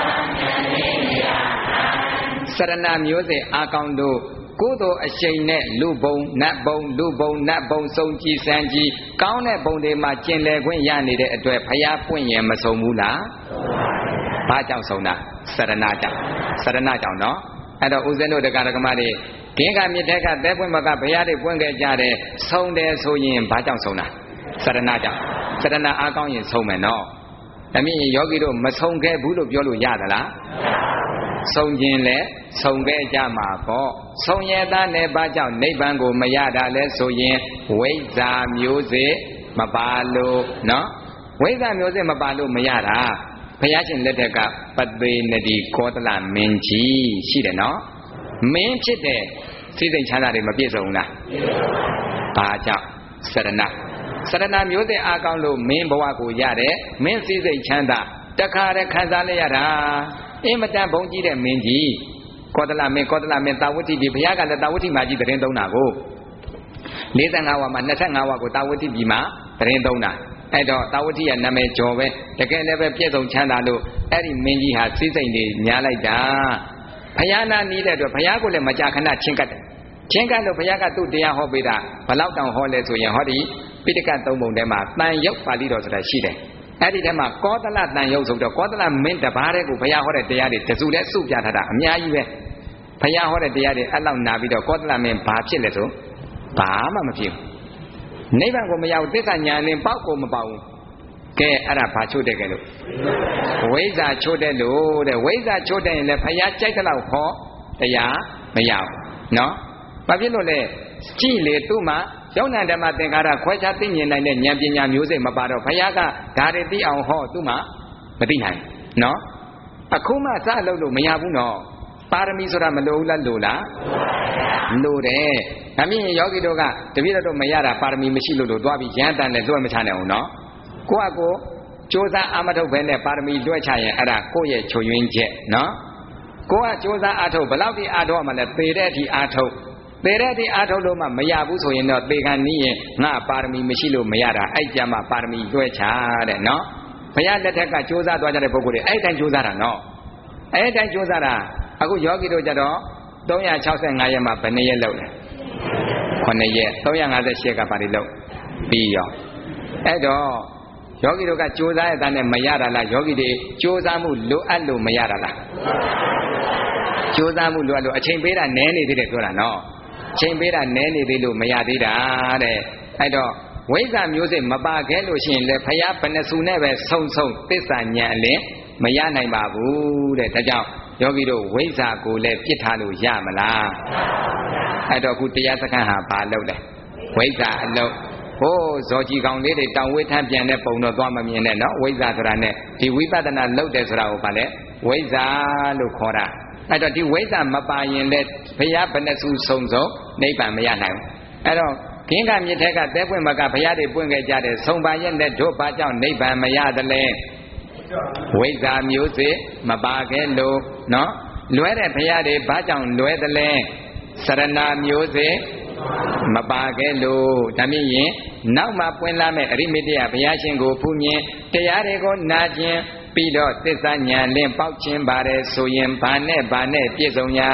စရဏမျိုးစေ့အာကောင်းတို့ကိုယ်တော်အရှိန်နဲ့လူဘုံနတ်ဘုံလူဘုံနတ်ဘုံစုံကြည်စံကြည်ကောင်းတဲ့ဘုံတွေမှာကျင်လည်ခွင့်ရနေတဲ့အတွက်ဘုရားပွင့်ရင်မဆုံးဘူးလားဘာကြောင့်ဆုံးတာစရဏကြောင့်စရဏကြောင့်နော်အဲ့တော့ဦးဇင်းတို့တရားဓမ္မတွေဒင်္ဂမြစ်ထက်ကသဲပွင့်မကဘုရားတွေပွင့်ခဲ့ကြတယ်ဆုံးတယ်ဆိုရင်ဘာကြောင့်ဆုံးတာစရဏကြောင့်စရဏအားကောင်းရင်ဆုံးမယ်နော်ဒါမြင်ယောဂီတို့မဆုံးခဲ့ဘူးလို့ပြောလို့ရသလားဆုံးခြင်းလဲဆုံးခဲ့ကြမှာပေါ့ဆုံးရသားနဲ့ဘာကြောင့်နိဗ္ဗာန်ကိုမရတာလဲဆိုရင်ဝိဇ္ဇာမျိုးစေ့မပါလို့နော်ဝိဇ္ဇာမျိုးစေ့မပါလို့မရတာဘုရားရှင်လက်ထက်ကပသေနတိကောသလမင်းကြီးရှိတယ်နော်မင်းဖြစ်တဲ့စိစိတ်ချမ်းသာတွေမပြည့်စုံလားဘာကြောင့်စရဏစရဏမျိုးစေ့အားကောင်းလို့မင်းဘဝကိုရတယ်မင်းစိစိတ်ချမ်းသာတခါတည်းခံစားလိုက်ရတာအင်မတန်ဘုံကြီးတဲ့မင်းကြီးကောသလမင်းကောသလမင်းတာဝတိကြီးဘုရားကလည်းတာဝတိမာကြီးတရင်သုံးတာကို၄၅ဝါမှာ၂၅ဝါကိုတာဝတိကြီးမှာတရင်သုံးတာအဲ့တော့တာဝတိရဲ့နာမည်ကျော်ပဲတကယ်လည်းပဲပြည့်စုံချမ်းသာလို့အဲ့ဒီမင်းကြီးဟာစိစိတ်တွေညားလိုက်တာဘုရားနာနီးတဲ့အတွက်ဘုရားကိုလည်းမကြာခဏချင်းကတ်တယ်ချင်းကတ်လို့ဘုရားကသူ့တရားဟောပေးတာဘလောက်တောင်ဟောလဲဆိုရင်ဟောဒီပိဋကတ်သုံးပုံထဲမှာတန်ရုပ်ပါဠိတော်ဆိုတာရှိတယ်အဲ့ဒီထဲမှာကောသလတန်ရုပ်ဆိုတော့ကောသလမင်းတပါးတဲ့ကိုဘုရားဟောတဲ့တရားတွေတစုနဲ့စုပြထားတာအများကြီးပဲဘုရားဟောတဲ့တရားတွေအဲ့လောက်နာပြီးတော့ကောသလမင်းဘာဖြစ်လဲဆိုဘာမှမဖြစ်ဘူးနိဗ္ဗာန်ကိုမရဘူးသစ္စာဉာဏ်နဲ့ပေါက်ကိုမပေါက်ဘူးကဲအဲ့ဒါဘာချို့တဲ့ကဲလို့ဝိဇ္ဇာချို့တဲ့လို့တဲ့ဝိဇ္ဇာချို့တဲ့ရင်လည်းဘုရားကြိုက်တဲ့လောက်ဟောတရားမရဘူးနော်ဘာဖြစ်လို့လဲကြည့်လေသူ့မှာယောနန္ဓမ္မသင်္ကာရခွဲခြားသိမြင်နိုင်တဲ့ဉာဏ်ပညာမျိုးစိတ်မပါတော့ဘုရားကဒါတွေသိအောင်ဟောသူ့မှာမသိနိုင်နော်အခုမှစလုပ်လို့မရဘူးနော်ပါရမီဆိုတာမလိုဘူးလားလိုလားလိုတယ်ဒါမြင်ယောဂီတို့ကတပည့်တော်မရတာပါရမီမရှိလို့လို့သွားပြီးရဟန်းတန်နဲ့လွှဲမချနိုင်ဘူးနော်ကိုယ့်အကိုစ조사အာမထုတ်ပဲနဲ့ပါရမီလွှဲချရင်အဲ့ဒါကိုယ့်ရဲ့ချုပ်ရင်းချက်နော်ကိုကစ조사အာထုတ်ဘယ်လောက်ဒီအာထုတ်မှလဲသေတဲ့အထိအာထုတ်သေတဲ့အထိအာထုတ်လို့မှမရဘူးဆိုရင်တော့သေခံနီးရင်ငါပါရမီမရှိလို့မရတာအဲ့ကြမှာပါရမီလွှဲချတဲ့နော်ဘုရားလက်ထက်ကစ조사သွားကြတဲ့ပုဂ္ဂိုလ်တွေအဲ့တိုင်းစ조사တာနော်အဲ့တိုင်းစ조사တာအခုယောဂီတို့ကြတော့၃၆၅ရက်မှာဘယ်နှစ်ရက်လောက်လဲခုနှစ်ရက်၃၅၈ရက်ကပါလိလောက်ပြီးရောအဲ့တော့ယောဂီတို့ကစ조사ရတဲ့နဲ့မရတာလားယောဂီတွေစ조사မှုလိုအပ်လို့မရတာလားစ조사မှုလိုအပ်လို့အချိန်ပေးတာနည်းနေသေးတယ်ပြောတာနော်အချိန်ပေးတာနည်းနေသေးလို့မရသေးတာတဲ့အဲ့တော့ဝိဇ္ဇာမျိုးစိတ်မပါခဲ့လို့ရှိရင်လေဖယားဘယ်နှစုနဲ့ပဲဆုံဆုံသစ္စာဉာဏ်အလင်းမရနိုင်ပါဘူးတဲ့ဒါကြောင့်ယောဂီတို့ဝိဇ္ဇာကိုလည်းပြစ်ထားလို့ရမလားအဲ့တော့အခုတရားစခန်းဟာဘာလုပ်လဲဝိဇ္ဇာအလုပ်ဟိုးဇော်ကြီးကောင်လေးတွေတောင်ဝေးထမ်းပြန်တဲ့ပုံတော့သွားမမြင်နဲ့နော်ဝိဇ္ဇာဆိုတာနဲ့ဒီဝိပဿနာလုပ်တယ်ဆိုတာကိုဗာလဲဝိဇ္ဇာလို့ခေါ်တာအဲ့တော့ဒီဝိဇ္ဇာမပါရင်လည်းဘုရားဘယ်နှစုစုံစုံနိဗ္ဗာန်မရနိုင်ဘူးအဲ့တော့ခင်းကမြစ်ထက်ကတဲပွင့်မကဘုရားတွေပွင့်ခဲ့ကြတယ်ဆုံးပါရဲ့နဲ့တို့ဘာကြောင့်နိဗ္ဗာန်မရသလဲဝိဇ္ဇာမျိုးစေ့မပါခဲ့လို့နော်လွဲတဲ့ဘုရားတွေဘာကြောင့်လွဲသလဲစရဏမျိုးစေ့မပါခဲ့လို့ဒါမြင်ရင်နောက်မှပွင့်လာမဲ့အရိမတ္တယဘုရားရှင်ကိုဖူးမြင်တရားတွေကိုနာကျင်ပြီးတော့သစ္စာဉာဏ်လင်းပေါက်ခြင်းပါတယ်ဆိုရင်ဘာနဲ့ဘာနဲ့ပြည့်စုံရ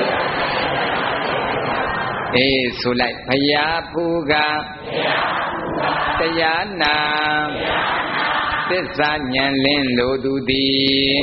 အေးဆိုလိုက်ဘုရားဖူးကတရားနာသစ္စာဉာဏ်လင်းလိုသူသည်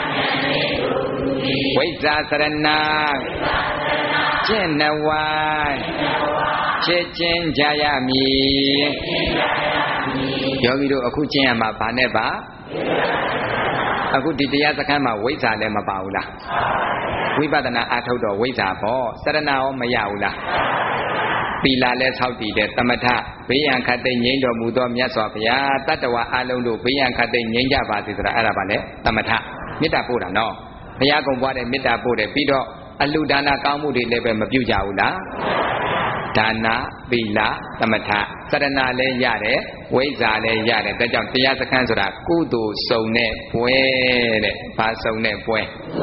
ဝိဇ္ဇာစရဏကျင့်နဝဖြစ်ခြင်းကြရမည်ယောဂီတို့အခုကျင့်ရမှာဘာနဲ့ပါအခုဒီတရားစခန်းမှာဝိဇ္ဇာလည်းမပါဘူးလားဝိပဿနာအားထုတ်တော့ဝိဇ္ဇာပေါ့စရဏရောမရဘူးလားသီလလည်းဆောက်တည်တဲ့သမထဘေးရန်ခတ်သိငြိမ်းတော်မူသောမြတ်စွာဘုရားတတ္တဝါအလုံးတို့ဘေးရန်ခတ်သိငြိမ်းကြပါစေဆိုတာအဲ့ဒါပါလေသမထမေတ္တာပို့တာနော်ဘုရားကုံပွားတဲ့မေတ္တာပို့တယ်ပြီးတော့အလှဒါနကောင်းမှုတွေလည်းပဲမပြုကြဘူးလားဒါနသီလသမထစရဏလည်းရတယ်ဝိဇ္ဇာလည်းရတယ်ဒါကြောင့်တရားစခန်းဆိုတာကုသိုလ်စုံတဲ့ပွဲတဲ့ဘာစုံတဲ့ပွဲ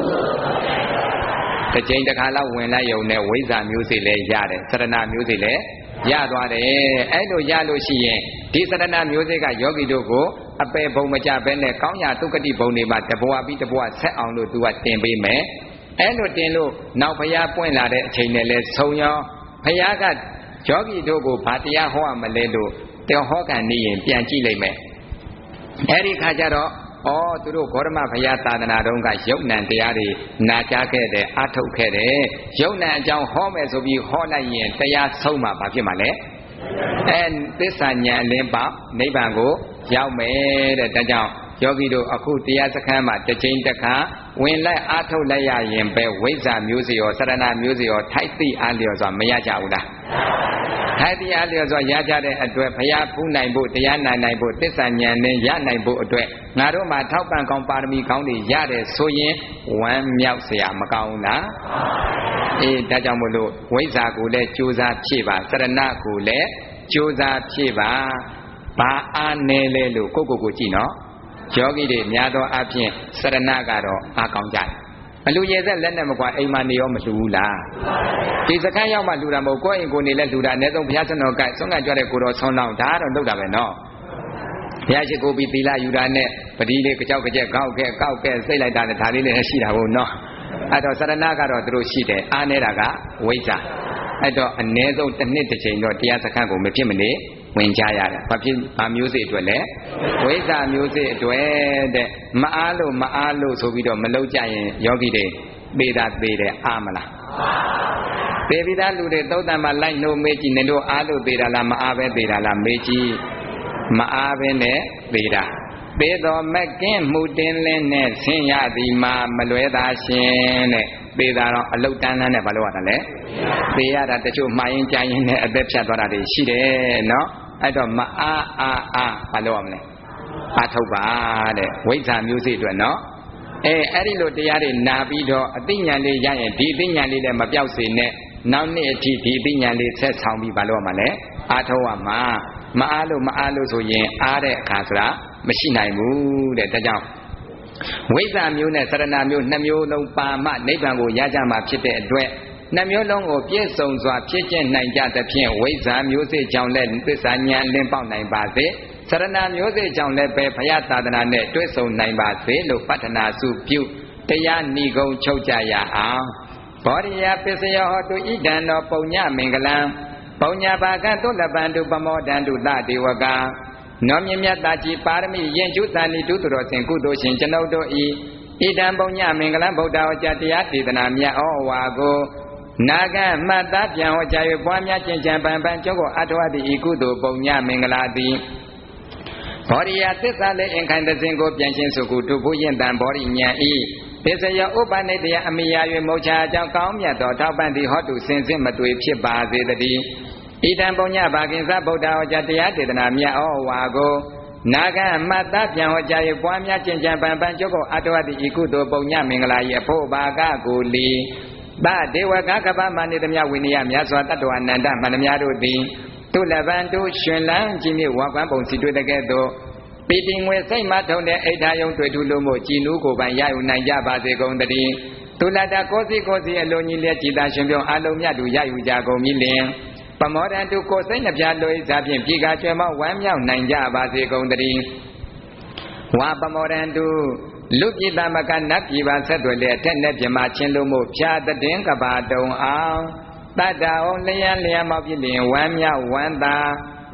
တစ်ချိန်တစ်ခါလောက်ဝင်လိုက်ရုံနဲ့ဝိဇ္ဇာမျိုးစေ့လည်းရတယ်စရဏမျိုးစေ့လည်းရသွားတယ်အဲ့လိုရလို့ရှိရင်ဒီစရဏမျိုးစေ့ကယောဂီတို့ကိုအပယ်ဘုံမကြဘဲနဲ့ကောင်းရာသုကတိဘုံတွေမှာတဘဝပြီးတဘဝဆက်အောင်လို့သူကတင်ပေးမယ်အဲ့လိုတင်လို့နောက်ဘုရားပွင့်လာတဲ့အချိန်နဲ့လဲဆုံရောဘုရားကယောဂီတို့ကိုဘာတရားဟောရမလဲလို့တောဟောကန်နေရင်ပြန်ကြည့်လိုက်မယ်အဲ့ဒီခါကျတော့ဩသူတို့ဂေါရမဘုရားသာသနာတော်ကယုတ်နံတရားတွေနာကြားခဲ့တယ်အထုတ်ခဲ့တယ်ယုတ်နံအကြောင်းဟောမယ်ဆိုပြီးဟောလိုက်ရင်တရားဆုံးမှာဘာဖြစ်မှာလဲအဲသစ္စာဉာဏ်အလင်းပေါနိဗ္ဗာန်ကိုရောက်မယ်တဲ့ဒါကြောင့်ယောဂီတို့အခုတရားစခန်းမှာတစ်ချိန်တစ်ခါဝင်လိုက်အထုတ်လိုက်ရရင်ပဲဝိဇ္ဇာမျိုးစေ့ရောစရဏမျိုးစေ့ရောထိုက်သိအားလျော်စွာမရကြဘူးလားထိုက်သိအားလျော်စွာရကြတဲ့အတွက်ဘုရားဖူးနိုင်ဖို့တရားနာနိုင်ဖို့သစ္စာဉာဏ်နဲ့ရနိုင်ဖို့အတွက်ငါတို့မှာထောက်ပံ့ကောင်းပါရမီကောင်းတွေရတယ်ဆိုရင်ဝမ်းမြောက်เสียမကောင်းဘူးလားအေးဒါကြောင့်မို့လို့ဝိဇ္ဇာကိုလည်းကြိုးစားဖြည့်ပါစရဏကိုလည်းကြိုးစားဖြည့်ပါဘာအားနည်းလဲလို့ကိုကိုကိုကြည့်နော်ယောဂီတွေများသောအားဖြင့်စရဏကတော့အားကောင်းကြတယ်အလူရည်သက်လက်နဲ့မကွာအိမ်မှာနေရောမလှူဘူးလားဒီစခန်းရောက်မှလှူတာမဟုတ်ကိုယ့်အိမ်ကိုနေလဲလှူတာအနည်းဆုံးဘုရားဆန္ဒကဆုံးကကြွတဲ့ကိုတော်ဆောင်းတော့ဒါကတော့လုပ်တာပဲနော်ဘုရားရှိခိုးပြီးသီလယူတာနဲ့ပတိလေးကြောက်ကကြက်ကောက်ခဲ့ကောက်ကဲစိတ်လိုက်တာနဲ့ဒါလေးလည်းရှိတာဘုံနော်အဲ့တော့စရဏကတော့သူတို့ရှိတယ်အားနေတာကဝိဇ္ဇာအဲ့တော့အနည်းဆုံးတစ်နှစ်တစ်ချိန်တော့တရားစခန်းကိုမဖြစ်မနေဝင်ကြရတယ်ဘာဖြစ်ဘာမျိုးစေ့အတွက်လဲဝိဇ္ဇာမျိုးစေ့အတွက်တဲ့မအားလို့မအားလို့ဆိုပြီးတော့မလုပ်ကြရင်ယောဂီတွေသေတာသေတယ်အားမလားသေပြီးသားလူတွေသုတ်တံမှာလိုက်လို့မေးကြည့်နေလို့အားလို့သေတာလားမအားပဲသေတာလားမေးကြည့်မအားပဲနဲ့သေတာသေတော်မကင်းမှုတင်လင်းနဲ့ဆင်းရသည်မှာမလွဲသာရှင်တဲ့သေတာတော့အလုတ်တန်းတန်းနဲ့ဘာလို့ရတာလဲသေရတာတချို့မှားရင်ကြရင်နဲ့အသက်ဖြတ်သွားတာတွေရှိတယ်နော်အဲ့တော့မအားအားအားဘာလို့ရမလဲအားထုတ်ပါတဲ့ဝိဇ္ဇာမျိုးစေ့အတွက်နော်အဲအဲ့ဒီလိုတရားတွေနာပြီးတော့အသိဉာဏ်လေးရရင်ဒီအသိဉာဏ်လေးလည်းမပြောက်စေနဲ့နောက်နေ့အထိဒီအသိဉာဏ်လေးဆက်ဆောင်ပြီးဘာလို့ရမှာလဲအားထုတ်ရမှာမအားလို့မအားလို့ဆိုရင်အားတဲ့အခါဆိုတာမရှိနိုင်ဘူးတဲ့ဒါကြောင့်ဝိဇ္ဇာမျိုးနဲ့စရဏမျိုးနှစ်မျိုးလုံးပါမှနိဗ္ဗာန်ကိုရကြမှာဖြစ်တဲ့အတွက်နှစ်မျိုးလုံးကိုပြည့်စုံစွာဖြစ်ကျင့်နိုင်ကြသဖြင့်ဝိဇ္ဇာမျိုးစေ့ကြောင့်လည်းသစ္စာဉာဏ်လင်းပေါက်နိုင်ပါစေစရဏမျိုးစေ့ကြောင့်လည်းပဲဘုရားသာသနာနဲ့တွေ့ဆုံနိုင်ပါစေလို့ပတ္ထနာစုပြုတရားဏီကုံချုပ်ကြရအောင်ဘောရိယပစ္စယောဟောတုဣဒံသောပုံညမင်္ဂလံပုံညဘာကံတုလပန္တုပမောဒန္တုသဒေဝကနောမြမြတ်တာကြီးပါရမီယဉ်ကျူးသန်ဤတုသူတော်စင်ကုသိုလ်ရှင်ကျွန်ုပ်တို့ဤဣဒံပုံညမင်္ဂလံဗုဒ္ဓဝါကျတရားဒေသနာမြတ်ဩဝါကိုနာဂမှတ်သားပြန်ဟောကြား၍ပွားများကျင့်ကြံပန်ပန်ကျောကိုအထောအပ်သည့်ဤကုသိုလ်ပုံညမင်္ဂလာသည်ဘောရိယသစ္စာလေးအင်္ခိုင်တစဉ်ကိုပြန်ရှင်းဆိုကုတုဖို့ယင်တံဘောရိညာဤပစ္စယဥပနိတယအမိယာ၍မောချာအကြောင်းကောင်းမြတ်သောထောက်ပံ့သည့်ဟောတုစင်စစ်မတွေ့ဖြစ်ပါစေတည်းဣဒံပုံညဘာကိသဗုဒ္ဓဟောကြားတရားဒေသနာမြတ်ဩဝါကိုနာဂမှတ်သားပြန်ဟောကြား၍ပွားများကျင့်ကြံပန်ပန်ကျောကိုအထောအပ်သည့်ဤကုသိုလ်ပုံညမင်္ဂလာ၏အဖို့ဘာကကိုလီသဒေဝကကပ္ပမနိတမြဝိနည်းမြတ်စွာတတ္တဝအနန္တမန္တများတို့သည်တုလဗံတို့ရှင်လန်းကြီးမြေဝါကွမ်းပုံစီတွေ့တဲ့ကဲ့သို့ပီတိငွေစိတ်မှထုံတဲ့အိဋ္ဌာယုံတွေ့ထူလို့မို့ကြည်နူးကိုပိုင်ရယူနိုင်ကြပါစေကုန်တည်းတုလတကိုစီကိုစီအလုံးကြီးလက်ကြည်သာရှင်ပြုံးအလုံးမြတ်သူရယူကြကုန်ပြီလင်ပမောဒန္တုကိုစိတ်နှပြလိုဣစားဖြင့်ပြေကာကျွဲမောဝမ်းမြောက်နိုင်ကြပါစေကုန်တည်းဝါပမောဒန္တုလူပြည်သမကနတ်ပြည်ပါဆက်သွယ်လေအထက်နဲ့ပြမချင်းလို့မို့ဖြာတဲ့င်းကဘာတုံအောင်တတ္တအောင်လျံလျံမောက်ပြလျင်ဝမ်းမြောက်ဝမ်းသာ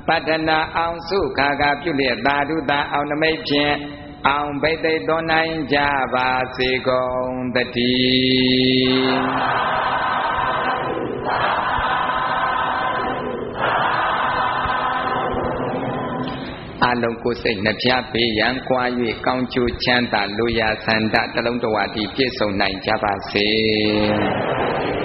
ပတ္ထနာအောင်စုခါခါပြုလျက်သာဓုသာအောင်နမိတ်ဖြင့်အောင်ဘိသိက်တော်နိုင်ကြပါစေကုန်တည်းအလုံးကိုယ်စိတ်နှပြပေးရန်ကွာ၍ကောင်းကျိုးချမ်းသာလိုရာဆန္ဒတလုံးတဝါတည်းပြည့်စုံနိုင်ကြပါစေ